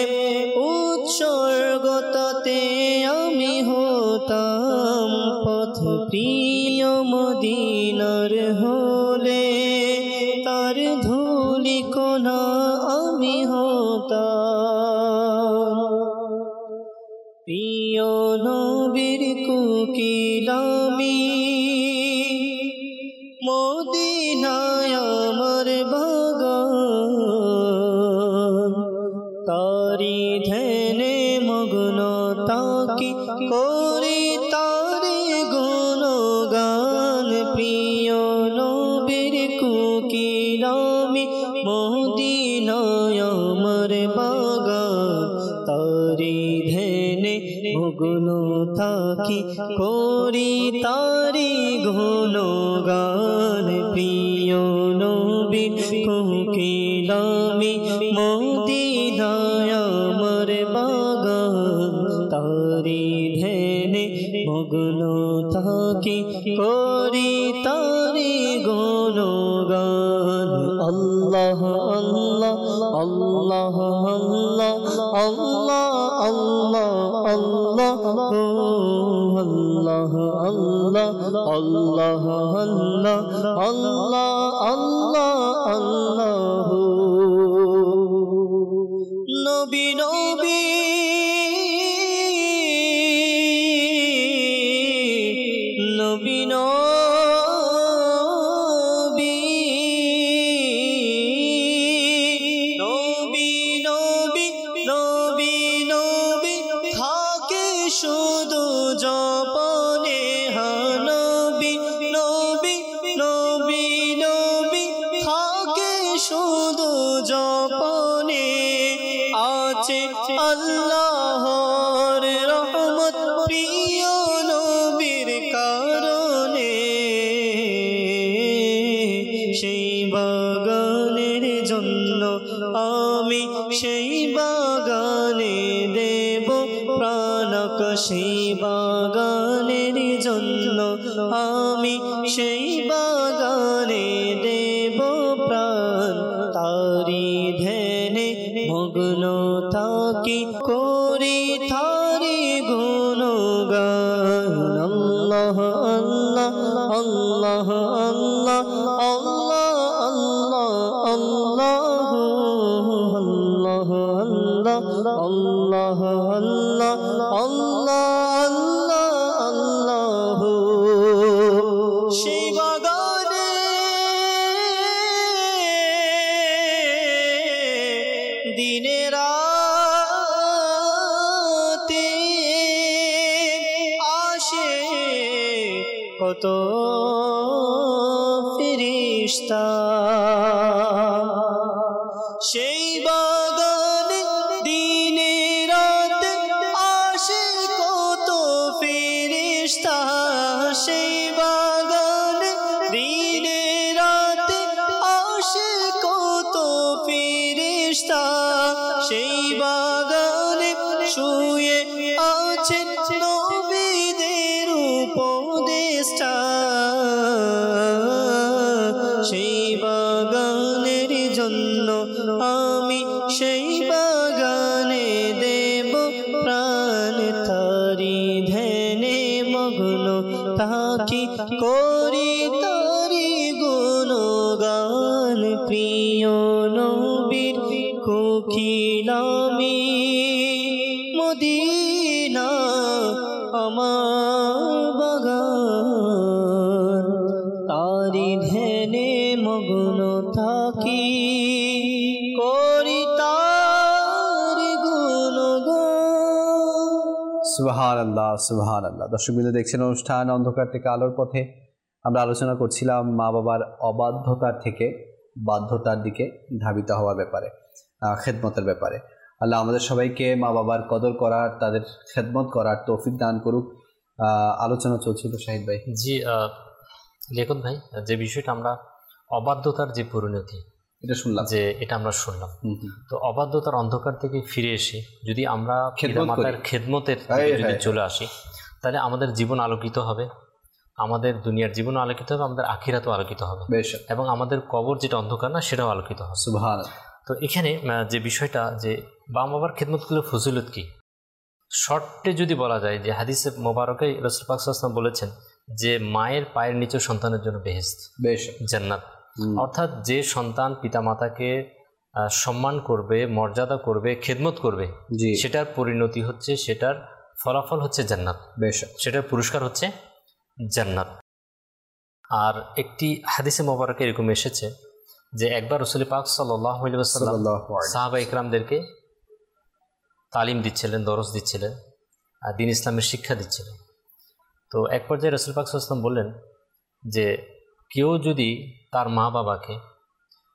S1: উৎসর্গ তাতে আমি হতাম, পথ প্রিয় মদিনার হলে তার ধুলি কণা আমি হতাম। প্রিয় নবীর কুকিলামি মদিনায় আমার বাগান, তারি ধ্যানে মগ্ন তাকি করি তারি গুণগান। মদিনায় আমার বাগান তারি ধ্যানে মগ্ন থাকি করি তারি গুণগান প্রিয় নবীর কোকিলামি মদিনায় আমার বাগান তারি ধ্যানে মগ্ন থাকি করি তারি গুণগান আল্লাহ আল্লাহ আল্লাহ আল্লাহ আল্লাহ আল্লাহ আল্লাহ আল্লাহ আল্লাহ আল্লাহ আল্লাহ আল্লাহ আল্লাহ নবী নবী নবী নবী নবী নবী নবী নবী থাকে শুধু জপনে নবী নবী নবী নবী থাকে শুধু জপনে আছে আল্লাহর রহমত প্রিয় নবীর কারণে সেই বাগানের জন্য আমি সেই বাগানে দেব প্রাণক সেই বাগানের জন্য আমি সেই বাগানে দেব প্রাণ তারি ধ্যানে মগ্ন থাকি করি তারি গুণগান আল্লাহ আল্লাহ আল্লাহ আল্লাহ আল্লাহ আল্লাহ আল্লাহ আল্লাহ আল্লাহ আল্লাহ আল্লাহ সেই বাগানে দিনে রাতে আসে কত ফেরেশতা সেই বাগানে দিনে রাতে আসে কত ফেরেশতা সেই বাগানে দিনে রাতে আসে কত ফেরেশতা সেই বাগানে শুয়ে আছেন নবীদের উপদেষ্টা সেই বাগানের জন্য আমি সেই বাগানে দেব প্রাণ তারি ধ্যানে মগ্ন থাকি করি তারি গুণগান প্রিয় নবীর কোকিলামি মদিনা আমার বাগান তারি ধ্যানে মগ্ন থাকি করি তারি গুণগান।
S2: সুবহানাল্লাহ সুবহানাল্লাহ। দর্শকবৃন্দ, দেখছেন অনুষ্ঠান অন্ধকার থেকে আলোর পথে। আমরা আলোচনা করছিলাম মা বাবার অবাধ্যতার থেকে বাধ্যতার দিকে ধাবিত হওয়ার ব্যাপারে, খেদমতের ব্যাপারে। আল্লাহ আমাদের সবাইকে মা বাবার কদর করার, তাদের খেদমত করার তৌফিক দান করুক। আলোচনা চলছিল শাহিদ ভাই।
S4: জি লেখন ভাই, যে বিষয়টা আমরা অবাধ্যতার যে পরিণতি
S2: এটা শুনলাম,
S4: যে এটা আমরা শুনলাম, তো অবাধ্যতার অন্ধকার থেকে ফিরে এসে যদি আমরা পিতামাতার খেদমতের যদি চলে আসি, তাহলে আমাদের জীবন আলোকিত হবে, আমাদের দুনিয়ার জীবন আলোকিত হবে, আমাদের আখিরাতও আলোকিত হবে, এবং আমাদের কবর যেটা অন্ধকার না সেটাও আলোকিত হবে।
S2: সুবহানাল্লাহ।
S4: তো এখানে যে বিষয়টা যে বাবা বাবার খেদমতগুলোর ফজিলত কি, শর্টে যদি বলা যায় যে হাদিসে মোবারকে রাসূল পাক সাল্লাল্লাহু আলাইহি ওয়াসাল্লাম বলেছেন যে মায়ের পায়ের নিচে সন্তানের জন্য বেহেশত, জান্নাত। অর্থাৎ যে সন্তান পিতামাতাকে সম্মান করবে, মর্যাদা করবে, খেদমত করবে, সেটার পরিণতি হচ্ছে, সেটার ফলাফল হচ্ছে জান্নাত, সেটার পুরস্কার হচ্ছে জান্নাত। আর একটি হাদিসে মোবারকে এরকম এসেছে যে একবার রাসূল পাক সাল্লাল্লাহু আলাইহি ওয়াসাল্লাম সাহাবা ইকরামদেরকে তালিম দিচ্ছিলেন, দরস দিচ্ছিলেন, দ্বীন ইসলামের শিক্ষা দিচ্ছিলেন। তো এক পর্যায়ে রাসূল পাক সাল্লাল্লাহু আলাইহি ওয়াসাল্লাম বললেন যে কেউ যদি তার মা বাবাকে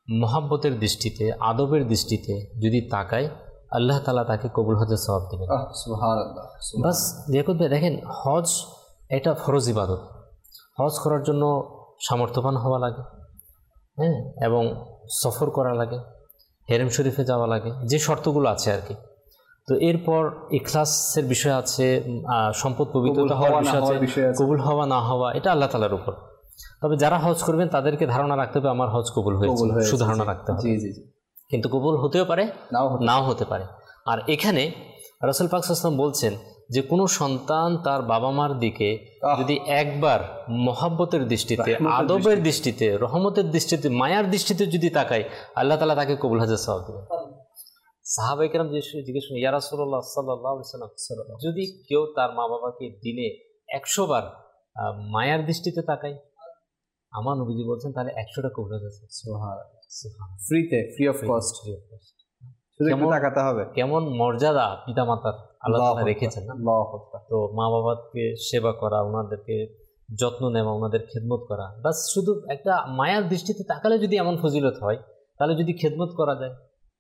S4: মহাব্বতের দৃষ্টিতে, আদবের দৃষ্টিতে যদি তাকায়, আল্লাহ তাআলা তাকে কবুল হজের সওয়াব দিবেন।
S2: সুবহানাল্লাহ।
S4: বাস লিয়াকত ভাই দেখেন, হজ এটা ফরজ ইবাদত। হজ করার জন্য সামর্থ্যবান হওয়া লাগে, হ্যাঁ, এবং সফর করা লাগে, হেরেম শরীফে যাওয়া লাগে, যে শর্তগুলো আছে আর কি। তো এরপর ইখলাসের বিষয় আছে, সম্পদ পবিত্রতা হওয়ার বিষয় আছে, কবুল হওয়া না হওয়া এটা আল্লাহ তাআলার উপর। তবে যারা হজ করবেন তাদেরকে ধারণা রাখতে হবে আমার হজ কবুল হয়েছে, সুধারণা রাখতে হবে। কিন্তু কবুল হতেও পারে, নাও হতে পারে। আর এখানে রাসূল পাক সাল্লাল্লাহু আলাইহি ওয়াসাল্লাম বলছেন যে কোনো সন্তান তার বাবা মার দিকে যদি একবার মহব্বতের দৃষ্টিতে, আদবের দৃষ্টিতে, রহমতের দৃষ্টিতে, মায়ার দৃষ্টিতে যদি তাকায়, আল্লাহ তাআলা তাকে কবুল হজের সওয়াব দিবেন। সাহাবায়ে কেরাম জিজ্ঞেস করেন, ইয়া রাসূলুল্লাহ সাল্লাল্লাহু আলাইহি ওয়াসাল্লাম, যদি কেউ তার মা বাবাকে দিনে 100 বার মায়ার দৃষ্টিতে তাকায়, আমার নবীজি বলছেন তাহলে 100টা কবুল হয়ে যাচ্ছে। সুবহানাল্লাহ।
S2: ফ্রিতে, ফ্রি অফ কস্ট। তাকাতে হবে।
S4: কেমন মর্যাদা পিতামাতার আল্লাহ তাআলা রেখেছেন না? তো মা বাবাকে সেবা করা, ওনাদেরকে যত্ন নেওয়া, ওনাদের খেদমত করা, বাস শুধু একটা মায়ার দৃষ্টিতে তাকালে যদি এমন ফজিলত হয়, তাহলে যদি খেদমত করা যায়,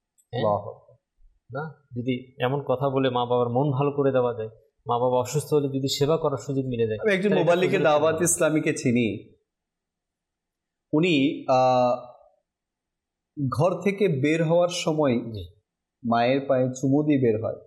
S4: না, যদি এমন কথা বলে মা বাবার মন ভালো করে দেওয়া যায়, মা বাবা অসুস্থ হলে যদি সেবা করার সুযোগ মিলে যায়।
S2: আমি একজন মুবাল্লিগে দাওয়াত ইসলামীকে চিনি। উনি ঘর থেকে বের হওয়ার সময় মায়ের পায়ে চুমু দিয়ে বের হয়,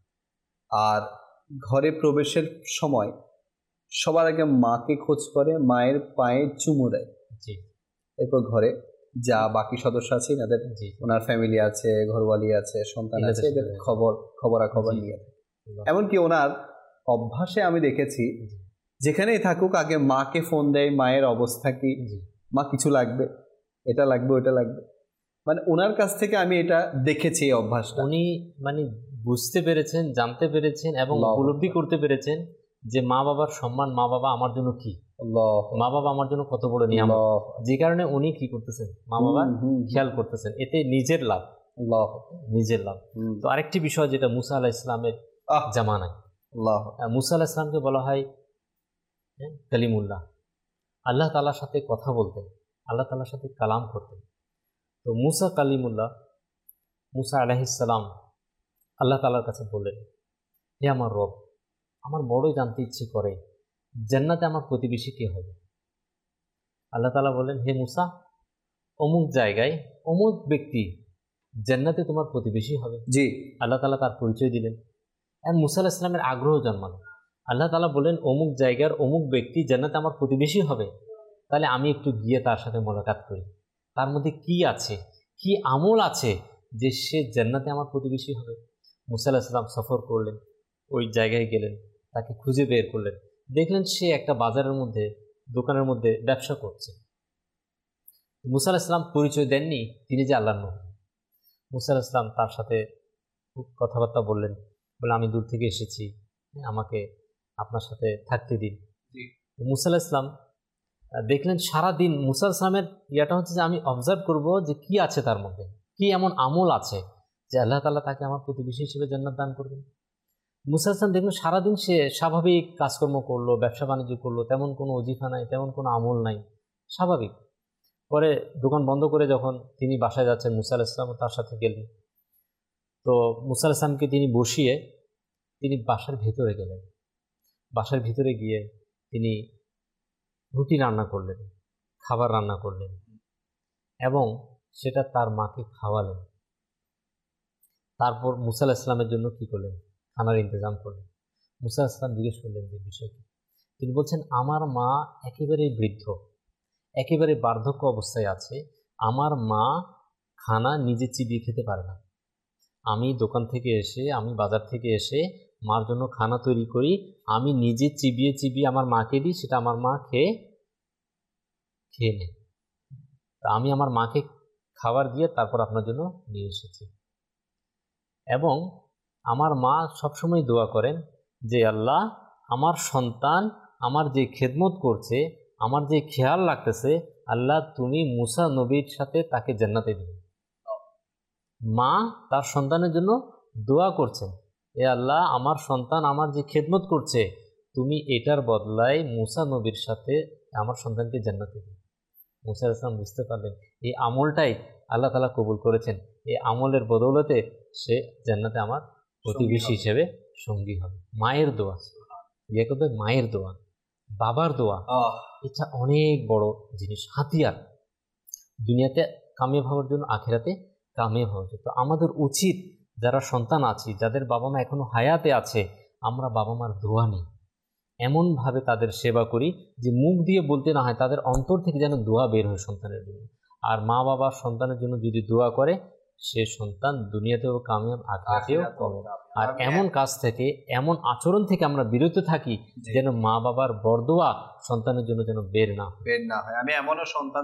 S2: আর ঘরে প্রবেশের সময় সবার আগে মাকে খোঁজ করে, মায়ের পায়ে চুমু দেয়। এরপর ঘরে যা বাকি সদস্য আছে, এনাদের ওনার ফ্যামিলি আছে, ঘরওয়ালি আছে, সন্তান আছে, এদের খবরাখবর নিয়ে থাকে। এমনকি ওনার অভ্যাসে আমি দেখেছি যেখানেই থাকুক আগে মাকে ফোন দেয়, মায়ের অবস্থা কি, মা কিছু লাগবে, এটা লাগবে, ওটা লাগবে। মানে ওনার কাছ থেকে আমি এটা দেখেছি, এই অভ্যাসটা।
S4: উনি মানে বুঝতে পেরেছেন, জানতে পেরেছেন এবং উপলব্ধি করতে পেরেছেন যে মা বাবার সম্মান, মা বাবা আমার জন্য কি, মা বাবা আমার জন্য কত বড় নিয়ামত, যে কারণে উনি কি করতেছেন, মা বাবা খেয়াল করতেছেন, এতে নিজের লাভ, নিজের লাভ। তো আরেকটি বিষয় যেটা মুসা আলাইহিস সালামের জামানায়, মুসা আলাইহিস সালামকে বলা হয় কালিমুল্লাহ, আল্লাহ তাআলার সাথে কথা বলতেন, আল্লাহ তাআলার সাথে কালাম করতেন। তো মুসা কালিমুল্লাহ, মুসা আলাইহিস সালাম আল্লাহ তাআলার কাছে বললেন, হে আমার রব, আমার বড়ই জানতে ইচ্ছে করে জান্নাতে আমার প্রতিবেশী কে হবে। আল্লাহ তাআলা বললেন, হে মুসা, অমুক জায়গায় অমুক ব্যক্তি জান্নাতে তোমার প্রতিবেশী হবে।
S2: জি।
S4: আল্লাহ তাআলা তার পরিচয় দিলেন। আর মুসা আলাইহিস সালামের আগ্রহ জন্মালো। আল্লাহ তাআলা বললেন, অমুক জায়গার অমুক ব্যক্তি জান্নাতে আমার প্রতিবেশী হবে, তাহলে আমি একটু গিয়ে তার সাথে মোলাকাত করি, তার মধ্যে কি আছে, কি আমল আছে যে সে জান্নাতে আমার প্রতিবেশী হবে। মুসা আলাইহিস সালাম সফর করলেন, ওই জায়গায় গেলেন, তাকে খুঁজে বের করলেন, দেখলেন সে একটা বাজারের মধ্যে, দোকানের মধ্যে ব্যবসা করছে। মুসা আলাইহিস সালাম পরিচয় দেননি তিনি যে আল্লাহর নবী। মুসা আলাইহিস সালাম তার সাথে কথাবার্তা বললেন, বলে আমি দূর থেকে এসেছি, আমাকে আপনার সাথে থাকতে দিন। মুসা আলাইহিস সালাম দেখলেন সারাদিন মুসা আলাইহিস সালামের ইয়াটা হচ্ছে যে আমি অবজার্ভ করব যে কি আছে তার মধ্যে, কি এমন আমল আছে যে আল্লাহ তাআলা তাকে আমার প্রতিবেশী হিসেবে জান্নাত দান করবেন। মুসা আলাইহিস সালাম দেখলেন সারাদিন সে স্বাভাবিক কাজকর্ম করলো, ব্যবসা বাণিজ্য করলো, তেমন কোনো ওজিফা নাই, তেমন কোনো আমল নাই, স্বাভাবিক। পরে দোকান বন্ধ করে যখন তিনি বাসায় যাচ্ছেন, মুসা আলাইহিস সালাম তার সাথে গেলেন। তো মুসা আলাইহিস সালামকে তিনি বসিয়ে তিনি বাসার ভিতরে গেলেন। বাসার ভিতরে গিয়ে তিনি রুটি রান্না করলেন, খাবার রান্না করলেন এবং সেটা তার মাকে খাওয়ালেন। তারপর মুসা আলাইহিস সালামের জন্য কি করলেন, খানার ইন্তজাম করলেন। মুসা আলাইহিস সালাম জিজ্ঞেস করলেন যে বিষয় কি। তিনি বলছেন, আমার মা একেবারেই বৃদ্ধ, একেবারে বার্ধক্য অবস্থায় আছে, আমার মা খানা নিজে চিবিয়ে খেতে পারে না। আমি দোকান থেকে এসে, আমি বাজার থেকে এসে মার জন্য খানা তৈরি করি, আমি নিজে চিবিয়ে চিবিয়ে আমার মাকে দিই, সেটা আমার মা খেয়ে নেয়। তা আমি আমার মাকে খাবার দিয়ে তারপর আপনার জন্য নিয়ে এসেছি। এবং আমার মা সবসময় দোয়া করেন যে আল্লাহ, আমার সন্তান আমার যে খেদমত করছে, আমার যে খেয়াল রাখতেছে, আল্লাহ তুমি মুসা নবীর সাথে তাকে জান্নাতে দিন। মা তার সন্তানের জন্য দোয়া করছেন, এ আল্লাহ, আমার সন্তান আমার যে খেদমত করছে, তুমি এটার বদলায় মুসা নবীর সাথে আমার সন্তানকে জান্নাতে দিন। মুসা আলাইহিস সালাম বুঝতে পারলেন এই আমলটাই আল্লাহ তাআলা কবুল করেছেন, এই আমলের বদৌলতে সে জান্নাতে আমার প্রতিবেশী হিসেবে সঙ্গী হবে। মায়ের দোয়া, বিয়ে করতে মায়ের দোয়া, বাবার দোয়া, এটা অনেক বড় জিনিস, হাতিয়ার দুনিয়াতে কামিয়াব হওয়ার জন্য, আখিরাতে কামিয়াব হওয়ার জন্য। তো আমাদের উচিত যারা সন্তান আছি, যাদের বাবা মা এখনো হায়াতে আছে, আমরা বাবা মার দোয়া নিই, এমনভাবে তাদের সেবা করি যে মুখ দিয়ে বলতে না হয়, তাদের অন্তর থেকে যেন দোয়া বের হয় সন্তানের জন্য। আর মা বাবা সন্তানের জন্য যদি দোয়া করে, সে সন্তান দুনিয়াতেও কামিয়াব, আখিরাতেও কামিয়াব। আর এমন কাজ থেকে, এমন আচরণ থেকে আমরা বিরত থাকি যেন মা বাবার বরদোয়া সন্তানের জন্য যেন বের না
S2: হয়। আমি এমনও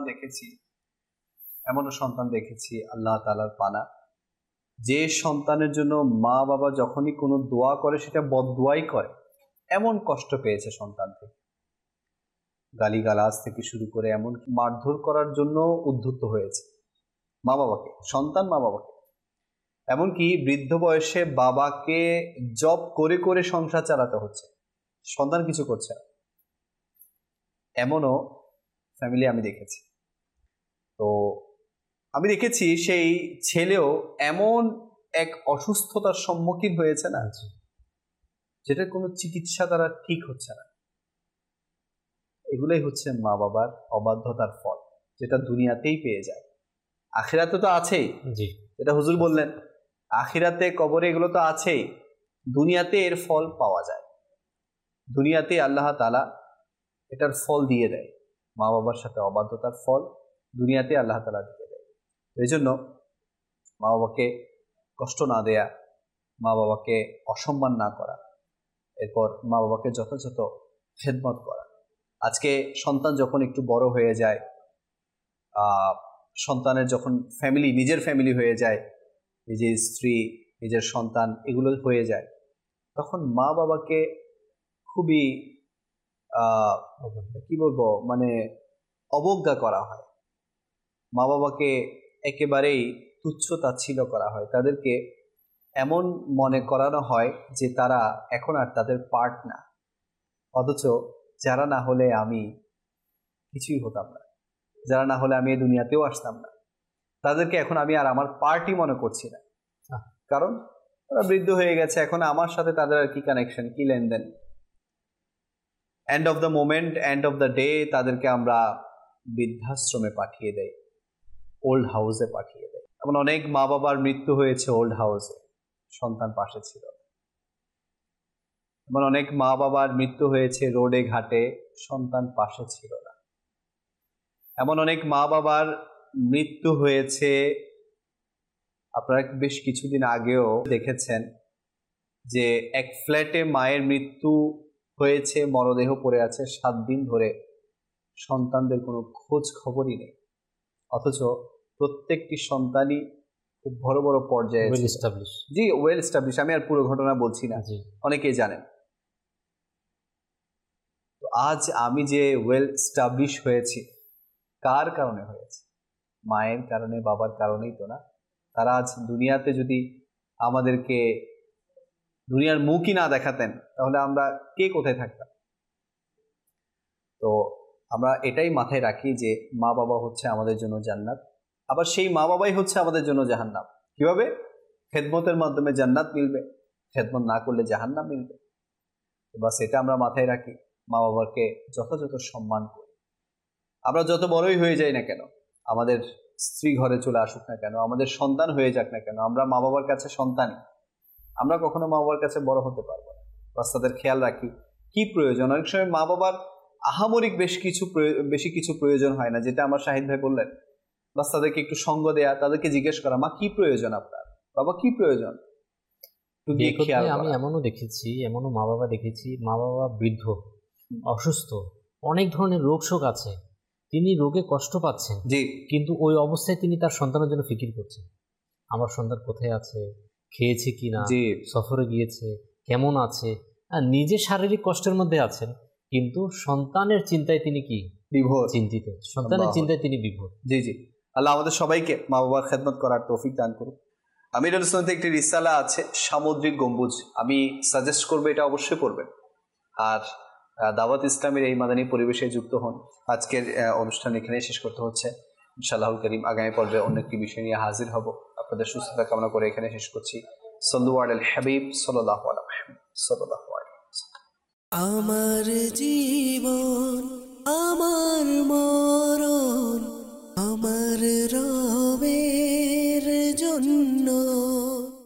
S2: সন্তান দেখেছি আল্লাহ তাআলার পানা, যে সন্তানের জন্য মা বাবা যখনই কোনো দোয়া করে সেটা বদদোয়াই করে, এমন কষ্ট পেয়েছে সন্তান থেকে, গালিগালাজ থেকে শুরু করে এমন মারধর করার জন্য উদ্ধত হয়েছে মা বাবাকে, সন্তান মা বাবাকে। এমনকি বৃদ্ধ বয়সে বাবাকে জব করে করে সংসার চালাতে হচ্ছে, সন্তান কিছু করছে না, এমনও ফ্যামিলি আমি দেখেছি। তো আমি দেখেছি সেই ছেলেও এমন এক অসুস্থতার সম্মুখীন হয়েছে না, যেটার কোনো চিকিৎসা দ্বারা ঠিক হচ্ছে না। এগুলোই হচ্ছে মা বাবার অবাধ্যতার ফল, যেটা দুনিয়াতেই পেয়ে যায়। আখিরাতে তো আছেই, এটা হুজুর বললেন, আখিরাতে কবরে এগুলো তো আছেই, দুনিয়াতে এর ফল পাওয়া যায়। দুনিয়াতে আল্লাহ তাআলা এটার ফল দিয়ে দেয়, মা বাবার সাথে অবাধ্যতার ফল দুনিয়াতে আল্লাহ তাআলা দিয়ে দেয়। এই জন্য মা বাবাকে কষ্ট না দেয়া, মা বাবাকে অসম্মান না করা, এরপর মা বাবাকে যথাযথ খেদমত করা। আজকে সন্তান যখন একটু বড় হয়ে যায়, সন্তানের যখন ফ্যামিলি, নিজের ফ্যামিলি হয়ে যায়, নিজের স্ত্রী, নিজের সন্তান এগুলো হয়ে যায়, তখন মা বাবাকে খুবই কি বলবো, মানে অবজ্ঞা করা হয়, মা বাবাকে একেবারেই তুচ্ছ তাচ্ছিল্য করা হয়, তাদেরকে এমন মনে করানো হয় যে তারা এখন আর তাদের পার্ট না, অথচ যারা না হলে আমি কিছুই হতাম না, যারা না হলে আমি এই দুনিয়াতেও আসতাম না, তাদেরকে এখন আমি আর আমার পার্টই মনে করছি না, কারণ তারা বৃদ্ধ হয়ে গেছে, এখন আমার সাথে তাদের আর কি কানেকশন, কি লেনদেন। End of the moment, end of the day তাদেরকে আমরা বৃদ্ধাশ্রমে পাঠিয়ে দেই, ওল্ড হাউসে পাঠিয়ে দেয়। এমন অনেক মা বাবার মৃত্যু হয়েছে ওল্ড হাউসে, সন্তান পাশে ছিল। এমন অনেক মা বাবার মৃত্যু হয়েছে রোডে ঘাটে, সন্তান পাশে ছিল না। এমন অনেক মা বাবার মৃত্যু হয়েছে, আপনারা বেশ কিছুদিন আগেও দেখেছেন যে এক ফ্ল্যাটে মায়ের মৃত্যু হয়েছে, মরদেহ পড়ে আছে 7 দিন ধরে, সন্তানদের কোনো খোঁজ খবরই নেই, অথচ প্রত্যেকটি সন্তানই খুব বড় বড় পর্যায়ে ওয়েল এস্টাবলিশ। আমি আর পুরো ঘটনা বলছি না, অনেকেই জানেন। তো আজ আমি যে ওয়েল এস্টাবলিশ হয়েছি, কার কারণে হয়েছে? মায়ের কারণে, বাবার কারণেই তো না। তারা আজ দুনিয়াতে যদি আমাদেরকে দুনিয়ার মুখই না দেখাতেন, তাহলে আমরা কে কোথায় থাকতাম? তো আমরা এটাই মাথায় রাখি যে মা বাবা হচ্ছে আমাদের জন্য জান্নাত, আবার সেই মা বাবাই হচ্ছে আমাদের জন্য জাহান্নাম। কিভাবে? খেদমতের মাধ্যমে জান্নাত মিলবে, খেদমত না করলে জাহান্নাম মিলবে। বাস এটা আমরা মাথায় রাখি, মা বাবাকে যথাযথ সম্মান করি। আমরা যত বড়ই হয়ে যাই না কেন, আমাদের স্ত্রী ঘরে চলে আসুক না কেন, আমাদের সন্তান হয়ে যাক না কেন, আমরা মা বাবার কাছে সন্তানই, আমরা কখনো মা বাবার কাছে বড় হতে পারবো না। বাস তাদের খেয়াল রাখি কি প্রয়োজন। অনেক সময় মা বাবার আহামরিক বেশি কিছু প্রয়োজন হয় না, যেটা আমার শাহিদ ভাই বললেন। বাস তাদেরকে একটু সঙ্গ দেয়া, তাদেরকে জিজ্ঞেস করা, মা কি প্রয়োজন আপনার, বাবা কি প্রয়োজন।
S4: আমি এমনও দেখেছি, এমনও মা বাবা দেখেছি, মা বাবা বৃদ্ধ, অসুস্থ, অনেক ধরনের রোগ শোক আছে, তিনি রোগে কষ্ট পাচ্ছেন, কিন্তু ওই অবস্থায় তিনি তার সন্তানের জন্য ফিকির করছেন, আমার সন্তান কোথায় আছে, খেয়েছে কিনা, সফরে গিয়েছে, কেমন আছে। নিজে শারীরিক কষ্টের মধ্যে আছেন, কিন্তু সন্তানের চিন্তায় তিনি কি বিভোর, চিন্তিত, সন্তানের চিন্তায় তিনি বিভোর।
S2: জি জি, আল্লাহ আমাদের সবাইকে মা বাবার খেদমত করার তৌফিক দান করুন। আমিরুল ইসলামতে একটি রিসালা আছে, সামুদ্রিক গম্বুজ, আমি সাজেস্ট করবো এটা অবশ্যই পড়বেন। আর দাওয়াত ইসলামের এই মাদানী পরিবেশে যুক্ত হন। আজকের অনুষ্ঠান এখানে শেষ করতে হচ্ছে। ইনশাআল্লাহুল করিম আগামী পর্বে অন্য একটি বিষয় নিয়ে হাজির হব। আপনাদের সুস্থতা কামনা করে এখানে শেষ করছি। সাল্লু আলাল হাবিব সাল্লাল্লাহু আলাইহি ওয়াসাল্লাম সাল্লাল্লাহু আলাইহি ওয়াসাল্লাম।
S1: আমার জীবন আমার মরণ আমার রবের জন্য।